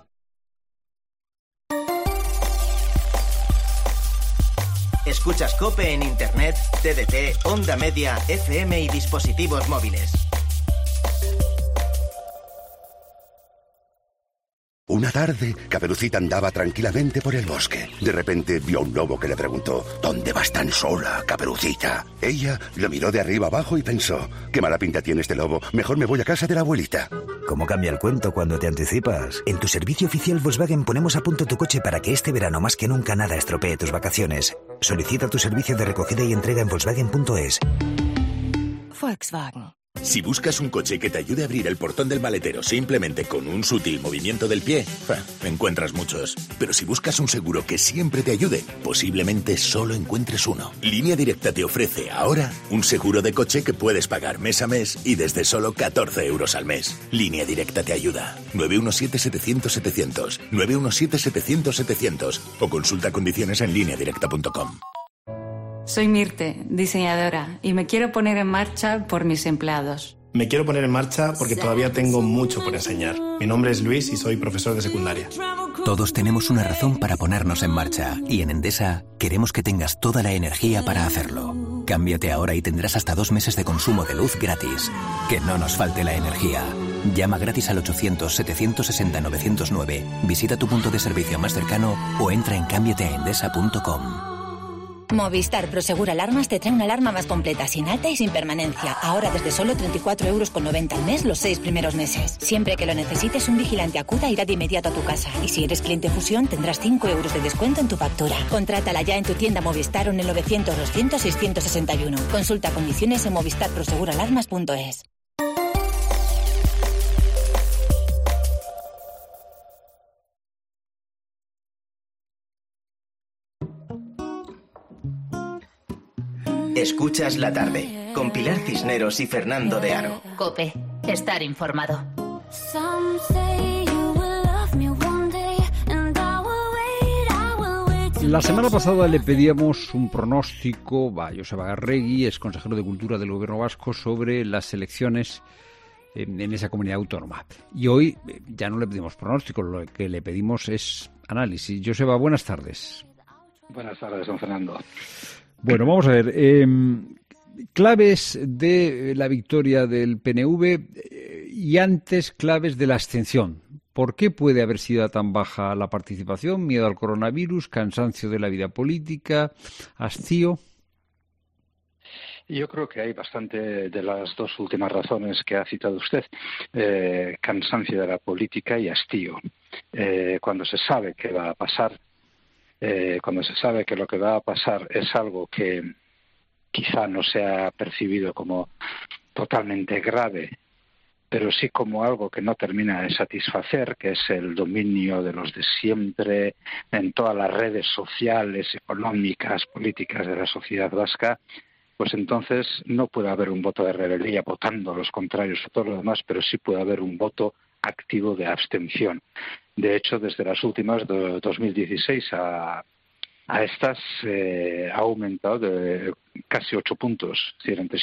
Escuchas COPE en Internet, TDT, Onda Media, FM y dispositivos móviles. Una tarde, Caperucita andaba tranquilamente por el bosque. De repente vio a un lobo que le preguntó: ¿Dónde vas tan sola, Caperucita? Ella lo miró de arriba abajo y pensó: qué mala pinta tiene este lobo, mejor me voy a casa de la abuelita. ¿Cómo cambia el cuento cuando te anticipas? En tu servicio oficial Volkswagen ponemos a punto tu coche para que este verano más que nunca nada estropee tus vacaciones. Solicita tu servicio de recogida y entrega en Volkswagen.es. Volkswagen. Si buscas un coche que te ayude a abrir el portón del maletero simplemente con un sutil movimiento del pie, encuentras muchos. Pero si buscas un seguro que siempre te ayude, posiblemente solo encuentres uno. Línea Directa te ofrece ahora un seguro de coche que puedes pagar mes a mes y desde solo 14 euros al mes. Línea Directa te ayuda. 917-700-700. 917-700-700. O consulta condiciones en lineadirecta.com. Soy Mirte, diseñadora, y me quiero poner en marcha por mis empleados. Me quiero poner en marcha porque todavía tengo mucho por enseñar. Mi nombre es Luis y soy profesor de secundaria. Todos tenemos una razón para ponernos en marcha y en Endesa queremos que tengas toda la energía para hacerlo. Cámbiate ahora y tendrás hasta 2 meses de consumo de luz gratis. Que no nos falte la energía. Llama gratis al 800-760-909, visita tu punto de servicio más cercano o entra en cámbiateaendesa.com. Movistar Prosegur Alarmas te trae una alarma más completa, sin alta y sin permanencia. Ahora desde solo 34,90 euros al mes los 6 primeros meses. Siempre que lo necesites, un vigilante acuda irá de inmediato a tu casa. Y si eres cliente Fusión, tendrás 5 euros de descuento en tu factura. Contrátala ya en tu tienda Movistar o en el 900-200-661. Consulta condiciones en movistarproseguralarmas.es. Escuchas la tarde con Pilar Cisneros y Fernando de Aro. COPE, estar informado. La semana pasada le pedíamos un pronóstico a Joseba Arregui, ex consejero de Cultura del Gobierno vasco, sobre las elecciones en esa comunidad autónoma. Y hoy ya no le pedimos pronóstico, lo que le pedimos es análisis. Joseba, buenas tardes. Buenas tardes, don Fernando. Bueno, vamos a ver. Claves de la victoria del PNV y antes claves de la abstención. ¿Por qué puede haber sido tan baja la participación? ¿Miedo al coronavirus? ¿Cansancio de la vida política? ¿Hastío? Yo creo que hay bastante de las dos últimas razones que ha citado usted. Cansancio de la política y hastío. Cuando se sabe qué va a pasar, cuando se sabe que lo que va a pasar es algo que quizá no se ha percibido como totalmente grave, pero sí como algo que no termina de satisfacer, que es el dominio de los de siempre en todas las redes sociales, económicas, políticas de la sociedad vasca, pues entonces no puede haber un voto de rebeldía votando a los contrarios a todo lo demás, pero sí puede haber un voto activo de abstención. De hecho, desde las últimas de 2016 a estas ha aumentado de casi 8 puntos, es decir, entre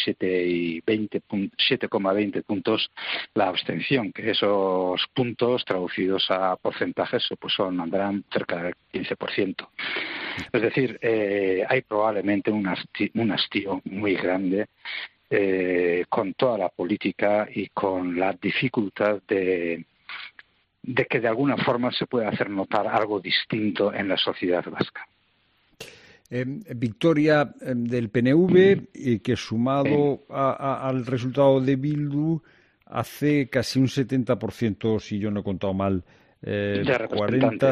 7,20 puntos la abstención, que esos puntos traducidos a porcentajes pues andarán cerca del 15%. Es decir, hay probablemente un hastío muy grande con toda la política y con la dificultad de que de alguna forma se pueda hacer notar algo distinto en la sociedad vasca. Victoria del PNV, que sumado al resultado de Bildu hace casi un 70%, si yo no he contado mal, 40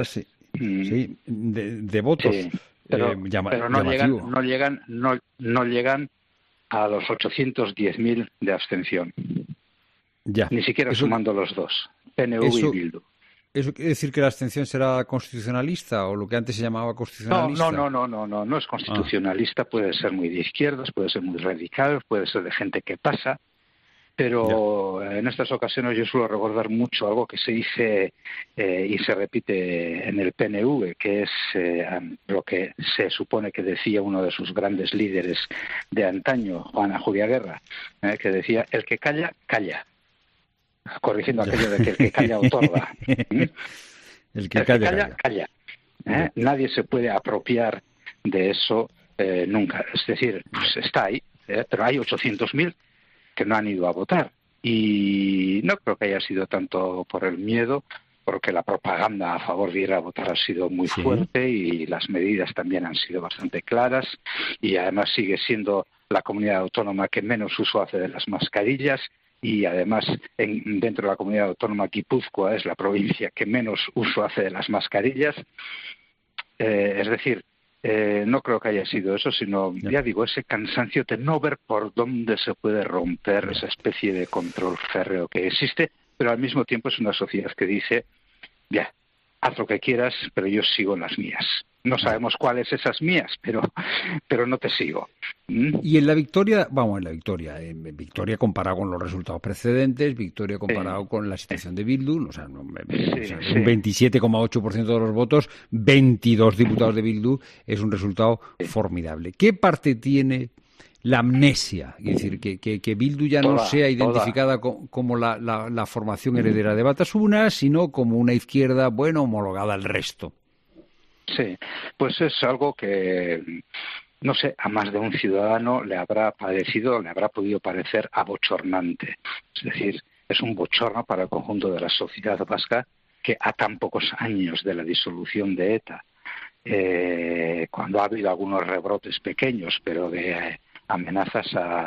de votos. Sí, pero no llegan a los 810.000 de abstención. Ya. Ni siquiera sumando los dos, PNV y Bildu. ¿Eso quiere decir que la abstención será constitucionalista o lo que antes se llamaba constitucionalista? No es constitucionalista. Puede ser muy de izquierdas, puede ser muy radical, puede ser de gente que pasa, Pero en estas ocasiones yo suelo recordar mucho algo que se dice y se repite en el PNV, que es lo que se supone que decía uno de sus grandes líderes de antaño, Juana Julia Guerra, que decía: el que calla, calla. Corrigiendo aquello de que el que calla otorga. El que calla, calla. Nadie se puede apropiar de eso nunca. Es decir, pues está ahí, pero hay 800.000 que no han ido a votar. Y no creo que haya sido tanto por el miedo, porque la propaganda a favor de ir a votar ha sido muy fuerte y las medidas también han sido bastante claras, y además sigue siendo la comunidad autónoma que menos uso hace de las mascarillas, y además dentro de la comunidad autónoma Guipúzcoa es la provincia que menos uso hace de las mascarillas. Es decir, no creo que haya sido eso, sino, ya digo, ese cansancio de no ver por dónde se puede romper esa especie de control férreo que existe, pero al mismo tiempo es una sociedad que dice: ya, haz lo que quieras, pero yo sigo en las mías. No sabemos cuáles esas mías, pero no te sigo. Y en la victoria, victoria comparado con los resultados precedentes, victoria comparado con la situación de Bildu, un 27,8% de los votos, 22 diputados de Bildu, es un resultado formidable. ¿Qué parte tiene la amnesia? Es decir, que Bildu ya no sea identificada como la formación heredera de Batasuna, sino como una izquierda, homologada al resto. Sí, pues es algo que, no sé, a más de un ciudadano le habrá podido parecer abochornante. Es decir, es un bochorno para el conjunto de la sociedad vasca que a tan pocos años de la disolución de ETA, cuando ha habido algunos rebrotes pequeños, pero de amenazas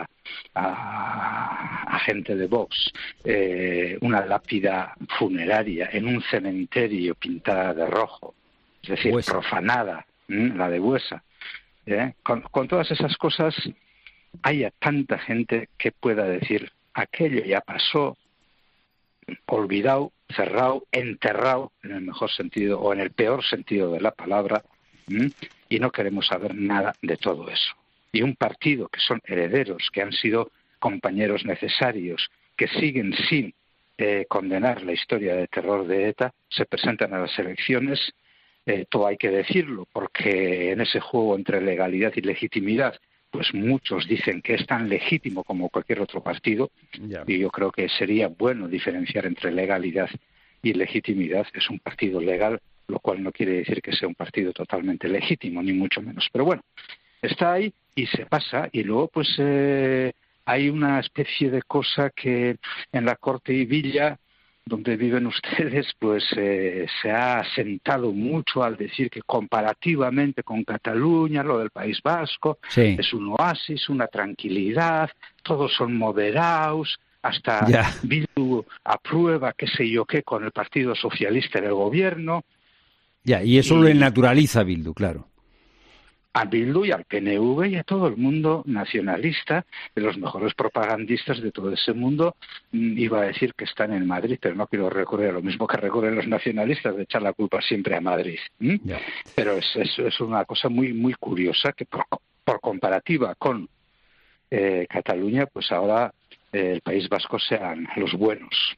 a gente de Vox, una lápida funeraria en un cementerio pintada de rojo, es decir, profanada, la de Buesa. Con todas esas cosas, haya tanta gente que pueda decir: aquello ya pasó, olvidado, cerrado, enterrado, en el mejor sentido o en el peor sentido de la palabra, y no queremos saber nada de todo eso. Y un partido que son herederos, que han sido compañeros necesarios, que siguen sin condenar la historia de terror de ETA, se presentan a las elecciones. Todo hay que decirlo, porque en ese juego entre legalidad y legitimidad, pues muchos dicen que es tan legítimo como cualquier otro partido, y yo creo que sería bueno diferenciar entre legalidad y legitimidad. Es un partido legal, lo cual no quiere decir que sea un partido totalmente legítimo, ni mucho menos. Pero bueno, está ahí y se pasa, y luego pues hay una especie de cosa que en la Corte y Villa, donde viven ustedes, pues se ha asentado mucho al decir que comparativamente con Cataluña, lo del País Vasco, es un oasis, una tranquilidad, todos son moderados, hasta Bildu aprueba qué sé yo qué con el Partido Socialista en el gobierno. Y eso lo naturaliza Bildu, claro. A Bildu y al PNV y a todo el mundo nacionalista, de los mejores propagandistas de todo ese mundo. Iba a decir que están en Madrid, pero no quiero recurrir a lo mismo que recurren los nacionalistas, de echar la culpa siempre a Madrid. Pero es una cosa muy, muy curiosa, que por comparativa con Cataluña, pues ahora el País Vasco sean los buenos.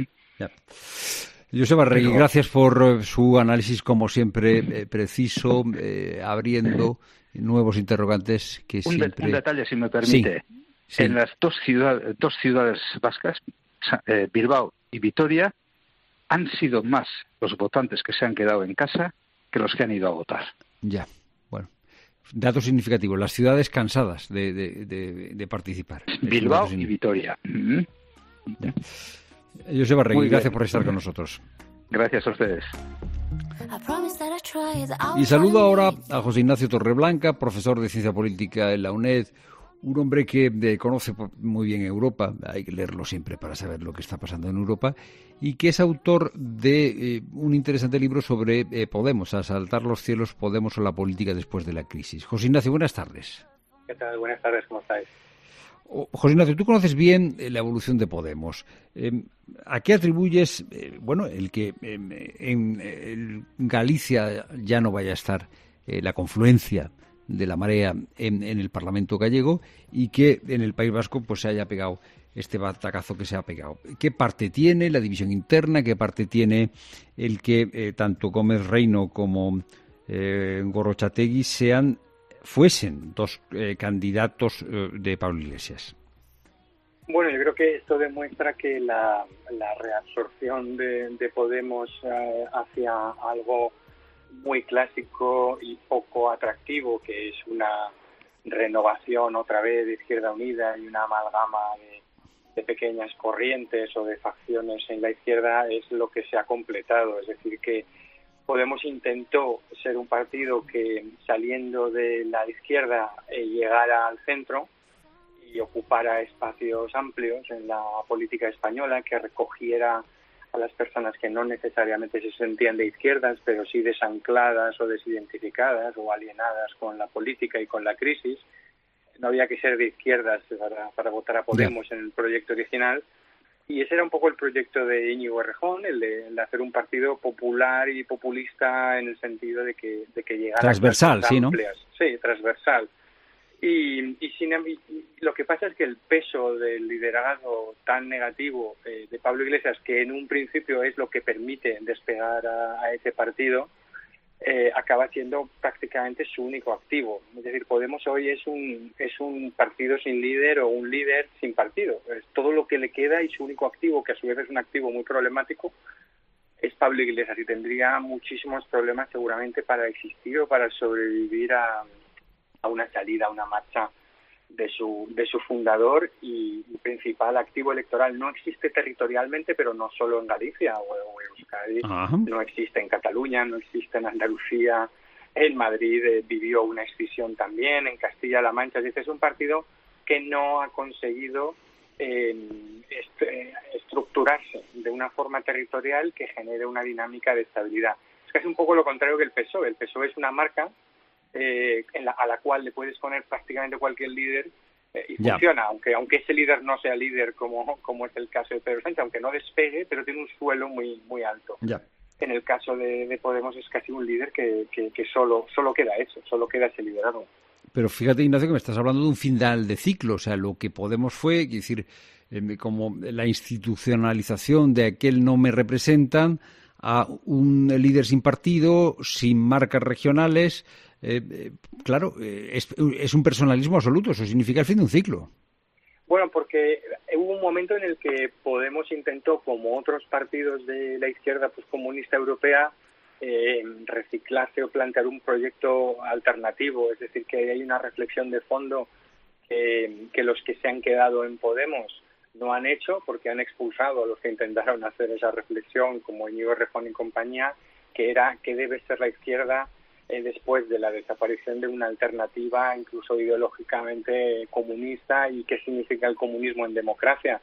Joseba Arregui, gracias por su análisis, como siempre, preciso, abriendo nuevos interrogantes que siempre... Un detalle, si me permite. Sí. En las dos ciudades vascas, Bilbao y Vitoria, han sido más los votantes que se han quedado en casa que los que han ido a votar. Bueno. Dato significativo. Las ciudades cansadas de participar. Bilbao y Vitoria. Joseba Arregui, gracias por estar con nosotros. Gracias a ustedes. Y saludo ahora a José Ignacio Torreblanca, profesor de Ciencia Política en la UNED, un hombre que conoce muy bien Europa, hay que leerlo siempre para saber lo que está pasando en Europa, y que es autor de un interesante libro sobre Podemos, Asaltar los cielos, Podemos o la política después de la crisis. José Ignacio, buenas tardes. ¿Qué tal? Buenas tardes, ¿cómo estáis? José Ignacio, tú conoces bien la evolución de Podemos. ¿A qué atribuyes, el que en Galicia ya no vaya a estar la confluencia de la Marea en el Parlamento gallego y que en el País Vasco pues se haya pegado este batacazo que se ha pegado. ¿Qué parte tiene la división interna? ¿Qué parte tiene el que tanto Gómez Reino como Gorrotxategi fuesen dos candidatos de Pablo Iglesias? Bueno, yo creo que esto demuestra que la reabsorción de Podemos hacia algo muy clásico y poco atractivo, que es una renovación otra vez de Izquierda Unida y una amalgama de pequeñas corrientes o de facciones en la izquierda, es lo que se ha completado. Es decir, que Podemos intentó ser un partido que, saliendo de la izquierda, llegara al centro y ocupara espacios amplios en la política española, que recogiera a las personas que no necesariamente se sentían de izquierdas, pero sí desancladas o desidentificadas o alienadas con la política y con la crisis. No había que ser de izquierdas para votar a Podemos en el proyecto original. Y ese era un poco el proyecto de Íñigo Errejón, el de hacer un partido popular y populista en el sentido de que llegara transversal, a sí, ¿no? amplias. Sí, transversal. Y lo que pasa es que el peso del liderazgo tan negativo de Pablo Iglesias, que en un principio es lo que permite despegar a ese partido, acaba siendo prácticamente su único activo. Es decir, Podemos hoy es un partido sin líder o un líder sin partido. Es todo lo que le queda, y su único activo, que a su vez es un activo muy problemático, es Pablo Iglesias, y tendría muchísimos problemas seguramente para existir o para sobrevivir a una salida, a una marcha de su fundador y principal activo electoral. No existe territorialmente, pero no solo en Galicia o en Euskadi. Ajá. No existe en Cataluña, no existe en Andalucía, en Madrid vivió una escisión también, en Castilla-La Mancha. Es decir, es un partido que no ha conseguido estructurarse de una forma territorial que genere una dinámica de estabilidad. Es casi un poco lo contrario que el PSOE. El PSOE es una marca a la cual le puedes poner prácticamente cualquier líder y funciona, aunque ese líder no sea líder como es el caso de Pedro Sánchez, aunque no despegue, pero tiene un suelo muy muy alto. En el caso de Podemos es casi un líder que solo queda eso, solo queda ese liderazgo. Pero fíjate, Ignacio, que me estás hablando de un final de ciclo. O sea, lo que Podemos fue, quiero decir, como la institucionalización de aquel no me representan, a un líder sin partido, sin marcas regionales. Claro, es un personalismo absoluto. Eso significa el fin de un ciclo. Bueno, porque hubo un momento en el que Podemos intentó, como otros partidos de la izquierda comunista europea, reciclarse o plantear un proyecto alternativo. Es decir, que hay una reflexión de fondo que los que se han quedado en Podemos no han hecho, porque han expulsado a los que intentaron hacer esa reflexión, como Íñigo Errejón y compañía, que era qué debe ser la izquierda después de la desaparición de una alternativa incluso ideológicamente comunista, y qué significa el comunismo en democracia.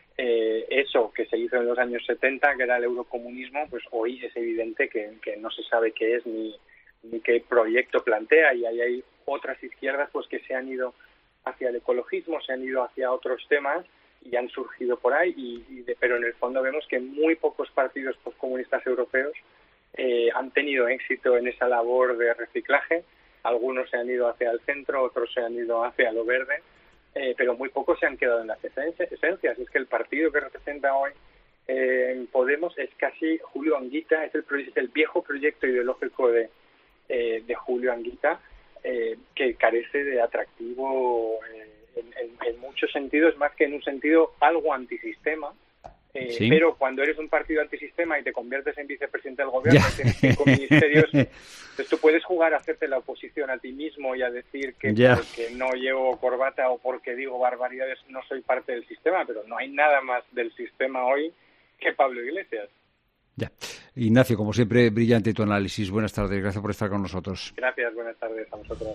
Eso que se hizo en los años 70, que era el eurocomunismo, pues hoy es evidente que no se sabe qué es ni qué proyecto plantea, y ahí hay otras izquierdas que se han ido hacia el ecologismo, se han ido hacia otros temas y han surgido por ahí, pero en el fondo vemos que muy pocos partidos postcomunistas europeos han tenido éxito en esa labor de reciclaje. Algunos se han ido hacia el centro, otros se han ido hacia lo verde, pero muy pocos se han quedado en las esencias. Es que el partido que representa hoy Podemos es casi Julio Anguita, es el viejo proyecto ideológico de Julio Anguita, que carece de atractivo en muchos sentidos, más que en un sentido algo antisistema. Sí. Pero cuando eres un partido antisistema y te conviertes en vicepresidente del gobierno, tienes 5 ministerios, pues tú puedes jugar a hacerte la oposición a ti mismo y a decir que porque no llevo corbata o porque digo barbaridades no soy parte del sistema, pero no hay nada más del sistema hoy que Pablo Iglesias. Ignacio, como siempre, brillante tu análisis. Buenas tardes, gracias por estar con nosotros. Gracias, buenas tardes a vosotros.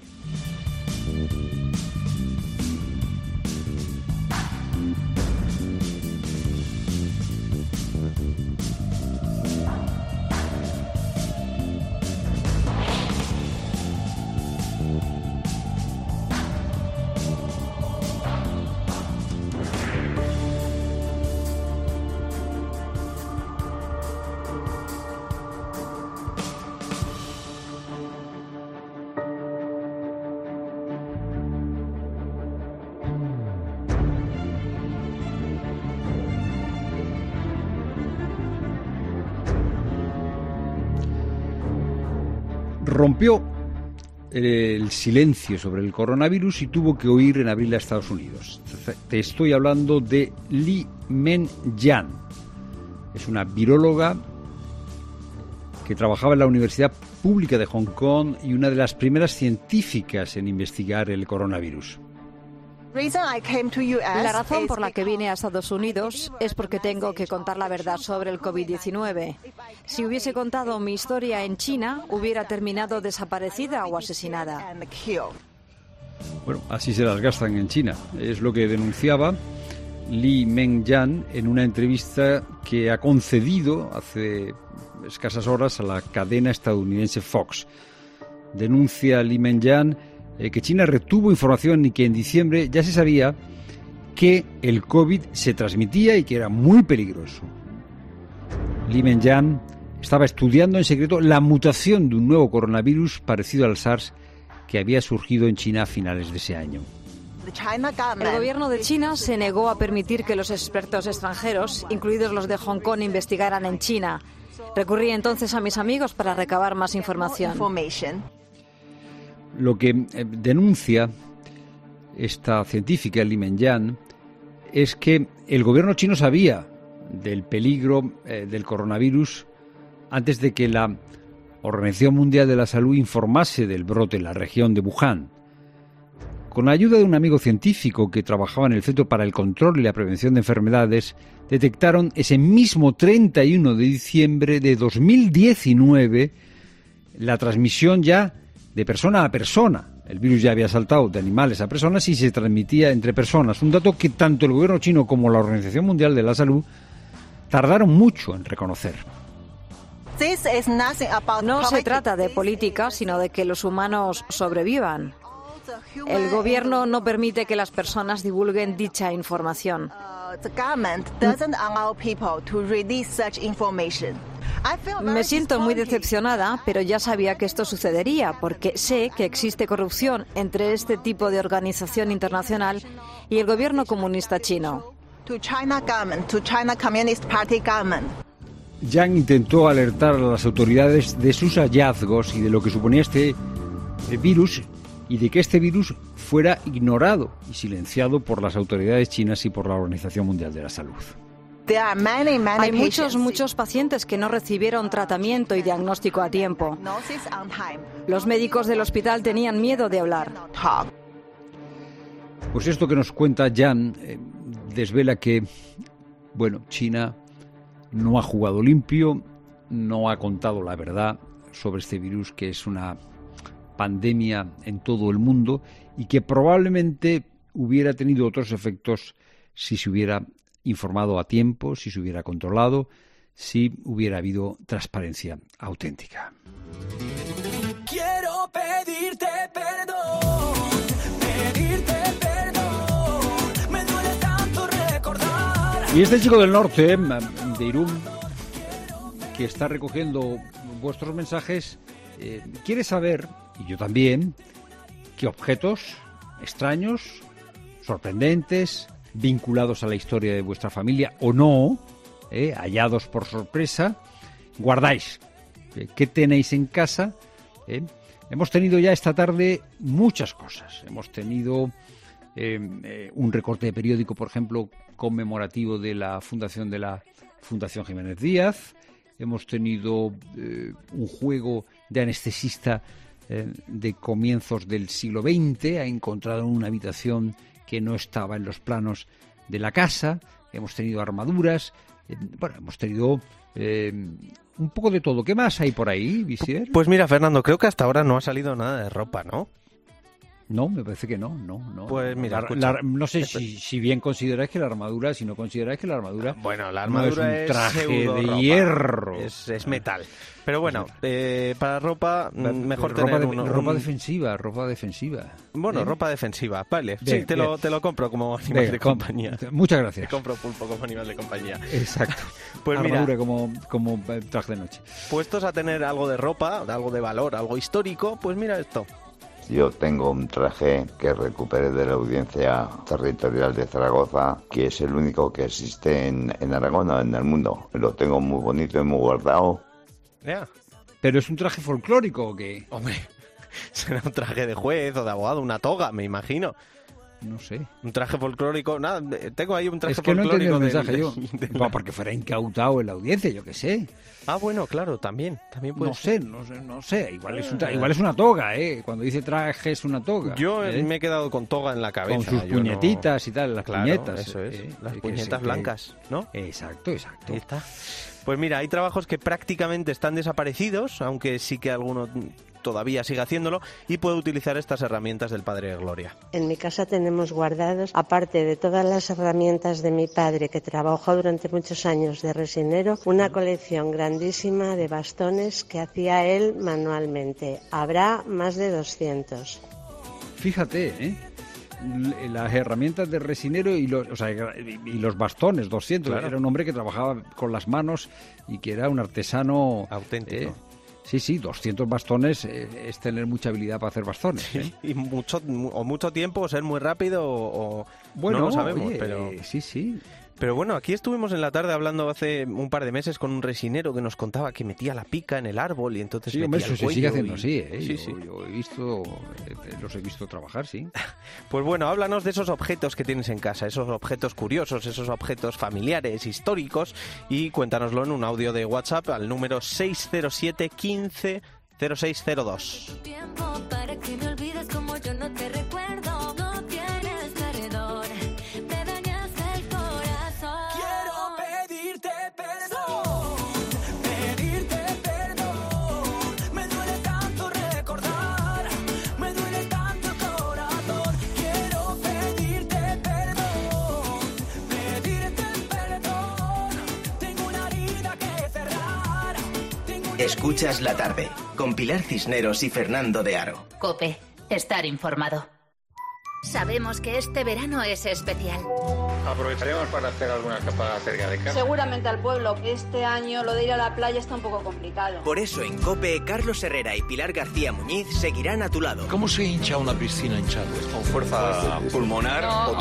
rompió el silencio sobre el coronavirus y tuvo que huir en abril a Estados Unidos. Te estoy hablando de Li Mengyan. Es una viróloga que trabajaba en la Universidad Pública de Hong Kong y una de las primeras científicas en investigar el coronavirus. La razón por la que vine a Estados Unidos es porque tengo que contar la verdad sobre el COVID-19. Si hubiese contado mi historia en China, hubiera terminado desaparecida o asesinada. Bueno, así se las gastan en China. Es lo que denunciaba Li Mengyan en una entrevista que ha concedido hace escasas horas a la cadena estadounidense Fox. Denuncia Li Mengyan que China retuvo información y que en diciembre ya se sabía que el COVID se transmitía y que era muy peligroso. Li Mengyan estaba estudiando en secreto la mutación de un nuevo coronavirus parecido al SARS que había surgido en China a finales de ese año. El gobierno de China se negó a permitir que los expertos extranjeros, incluidos los de Hong Kong, investigaran en China. Recurrí entonces a mis amigos para recabar más información. Lo que denuncia esta científica, Li Mengyan, es que el gobierno chino sabía del peligro del coronavirus antes de que la Organización Mundial de la Salud informase del brote en la región de Wuhan. Con la ayuda de un amigo científico que trabajaba en el Centro para el Control y la Prevención de Enfermedades, detectaron ese mismo 31 de diciembre de 2019 la transmisión ya de persona a persona. El virus ya había saltado de animales a personas y se transmitía entre personas. Un dato que tanto el gobierno chino como la Organización Mundial de la Salud tardaron mucho en reconocer. No se trata de política, sino de que los humanos sobrevivan. El gobierno no permite que las personas divulguen dicha información. Me siento muy decepcionada, pero ya sabía que esto sucedería, porque sé que existe corrupción entre este tipo de organización internacional y el gobierno comunista chino. Yang intentó alertar a las autoridades de sus hallazgos y de lo que suponía este virus y de que este virus fuera ignorado y silenciado por las autoridades chinas y por la Organización Mundial de la Salud. Hay muchos pacientes que no recibieron tratamiento y diagnóstico a tiempo. Los médicos del hospital tenían miedo de hablar. Pues esto que nos cuenta Jan desvela que, China no ha jugado limpio, no ha contado la verdad sobre este virus, que es una pandemia en todo el mundo y que probablemente hubiera tenido otros efectos si se hubiera informado a tiempo, si se hubiera controlado, si hubiera habido transparencia auténtica. Quiero pedirte perdón, me duele tanto recordar. Y este chico del norte, de Irún, que está recogiendo vuestros mensajes, quiere saber, y yo también, qué objetos extraños, sorprendentes, vinculados a la historia de vuestra familia o no, hallados por sorpresa, guardáis. ¿Qué tenéis en casa? Hemos tenido ya esta tarde muchas cosas. Hemos tenido un recorte de periódico, por ejemplo, conmemorativo de la fundación Jiménez Díaz. Hemos tenido un juego de anestesista de comienzos del siglo XX. Ha encontrado en una habitación que no estaba en los planos de la casa. Hemos tenido armaduras. Hemos tenido un poco de todo. ¿Qué más hay por ahí, Visier? Pues mira, Fernando, creo que hasta ahora no ha salido nada de ropa, ¿no? No, me parece que no. Pues mira, no sé si bien consideráis que la armadura, si no consideráis que la armadura... Bueno, la armadura no es un traje de hierro. Es metal. Pero bueno, para ropa, mejor ropa tener ropa defensiva. Bueno, ropa defensiva, vale. Bien, sí, te lo compro como animal de compañía. Muchas gracias. Te compro pulpo como animal de compañía. Exacto. Pues armadura mira, como traje de noche. Puestos a tener algo de ropa, algo de valor, algo histórico, pues mira esto. Yo tengo un traje que recuperé de la Audiencia Territorial de Zaragoza, que es el único que existe en Aragón o en el mundo. Lo tengo muy bonito y muy guardado. ¿Pero es un traje folclórico o qué? Hombre, será un traje de juez o de abogado, una toga, me imagino. No sé. Un traje folclórico, nada, tengo ahí un traje es que folclórico. No entendí el mensaje yo. Porque fuera incautado en la audiencia, yo qué sé. Ah, bueno, claro, también puede ser. No sé. Igual es una toga, ¿eh? Cuando dice traje es una toga. Yo me he quedado con toga en la cabeza. Con sus puñetitas y tal, las puñetas. Eso es, las puñetas blancas, ¿no? Exacto. Ahí está. Pues mira, hay trabajos que prácticamente están desaparecidos, aunque sí que alguno todavía sigue haciéndolo, y puede utilizar estas herramientas del padre de Gloria. En mi casa tenemos guardados, aparte de todas las herramientas de mi padre, que trabajó durante muchos años de resinero, una colección grandísima de bastones que hacía él manualmente. Habrá más de 200. Fíjate, las herramientas de resinero y los bastones, 200. Claro. Era un hombre que trabajaba con las manos y que era un artesano auténtico. Sí, 200 bastones es tener mucha habilidad para hacer bastones. Sí, y mucho tiempo, o ser muy rápido, o bueno, no lo sabemos. Oye, pero sí. Pero bueno, aquí estuvimos en la tarde hablando hace un par de meses con un resinero que nos contaba que metía la pica en el árbol y entonces metía el cuello. Se sigue haciendo así, Sí. Yo los he visto trabajar, sí. Pues bueno, háblanos de esos objetos que tienes en casa, esos objetos curiosos, esos objetos familiares, históricos, y cuéntanoslo en un audio de WhatsApp al número 607 15 0602. Tiempo para que me olvides como yo no te recuerdo. No tienes perdón. Me dañaste el corazón. Quiero pedirte perdón. Pedirte perdón. Me duele tanto recordar. Me duele tanto el corazón. Quiero pedirte perdón. Pedirte perdón. Tengo una herida que cerrar. Escuchas La Tarde con Pilar Cisneros y Fernando de Aro. COPE. Estar informado. Sabemos que este verano es especial. Aprovecharemos para hacer alguna escapada cerca de casa. Seguramente al pueblo. Este año lo de ir a la playa está un poco complicado. Por eso en COPE, Carlos Herrera y Pilar García Muñiz seguirán a tu lado. ¿Cómo se hincha una piscina hinchada? ¿Con fuerza pulmonar o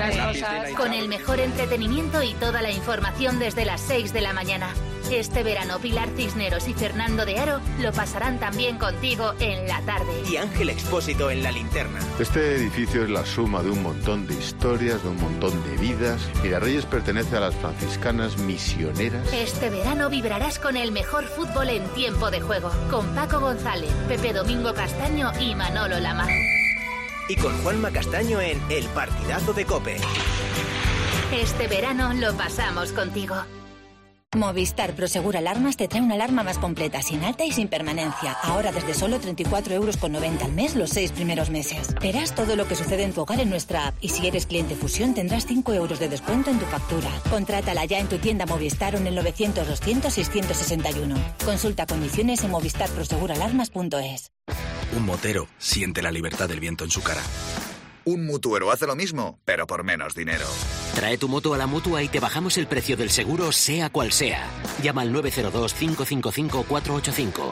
Con el mejor entretenimiento y toda la información desde las 6 de la mañana. Este verano Pilar Cisneros y Fernando de Aro lo pasarán también contigo en La Tarde. Y Ángel Expósito en La Linterna. Este edificio es la suma de un montón de historias, de un montón de vidas. Mirarreyes pertenece a las franciscanas misioneras. Este verano vibrarás con el mejor fútbol en tiempo de juego. Con Paco González, Pepe Domingo Castaño y Manolo Lama. Y con Juanma Castaño en El Partidazo de COPE. Este verano lo pasamos contigo. Movistar Prosegur Alarmas te trae una alarma más completa, sin alta y sin permanencia. Ahora desde solo 34,90 € al mes los 6 primeros meses. Verás todo lo que sucede en tu hogar en nuestra app. Y si eres cliente Fusión tendrás 5 € de descuento en tu factura. Contrátala ya en tu tienda Movistar o en el 900 200 661. Consulta condiciones en movistarproseguralarmas.es. Un motero siente la libertad del viento en su cara. Un mutuero hace lo mismo, pero por menos dinero. Trae tu moto a la Mutua y te bajamos el precio del seguro, sea cual sea. Llama al 902-555-485.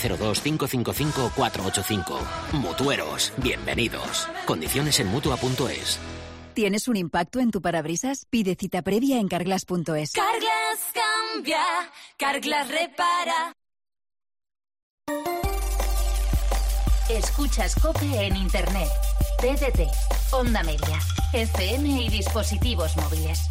902-555-485. Mutueros, bienvenidos. Condiciones en Mutua.es. ¿Tienes un impacto en tu parabrisas? Pide cita previa en Carglass.es. Carglass cambia, Carglass repara. Escuchas COPE en Internet, TDT, Onda Media, FM y dispositivos móviles.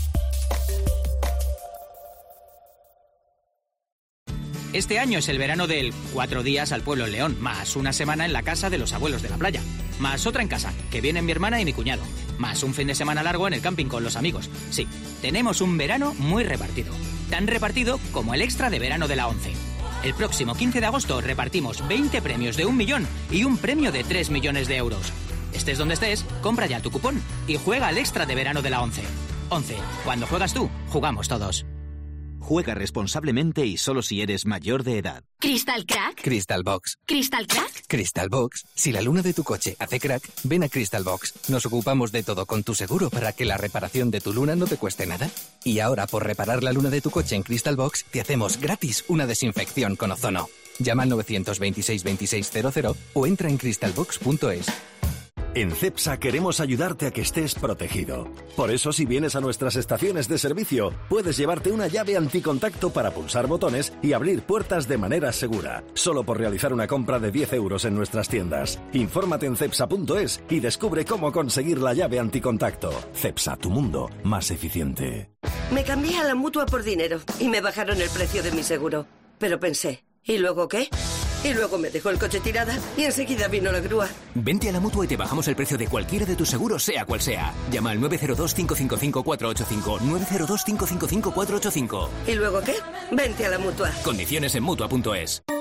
Este año es el verano del 4 días al pueblo en León, más una semana en la casa de los abuelos de la playa, más otra en casa, que vienen mi hermana y mi cuñado, más un fin de semana largo en el camping con los amigos. Sí, tenemos un verano muy repartido, tan repartido como el extra de verano de la ONCE. El próximo 15 de agosto repartimos 20 premios de 1 millón y un premio de 3 millones de euros. Estés donde estés, compra ya tu cupón y juega al extra de verano de la ONCE. ONCE, cuando juegas tú, jugamos todos. Juega responsablemente y solo si eres mayor de edad. ¿Crystal Crack? Crystal Box. ¿Crystal Crack? Crystal Box. Si la luna de tu coche hace crack, ven a Crystal Box. Nos ocupamos de todo con tu seguro para que la reparación de tu luna no te cueste nada. Y ahora, por reparar la luna de tu coche en Crystal Box, te hacemos gratis una desinfección con ozono. Llama al 926 2600 o entra en crystalbox.es. En Cepsa queremos ayudarte a que estés protegido. Por eso, si vienes a nuestras estaciones de servicio, puedes llevarte una llave anticontacto para pulsar botones y abrir puertas de manera segura, solo por realizar una compra de 10 euros en nuestras tiendas. Infórmate en cepsa.es y descubre cómo conseguir la llave anticontacto. Cepsa, tu mundo más eficiente. Me cambié a la Mutua por dinero y me bajaron el precio de mi seguro. Pero pensé, ¿y luego qué? Y luego me dejó el coche tirada y enseguida vino la grúa. Vente a la Mutua y te bajamos el precio de cualquiera de tus seguros, sea cual sea. Llama al 902-555-485. 902-555-485. ¿Y luego qué? Vente a la Mutua. Condiciones en Mutua.es.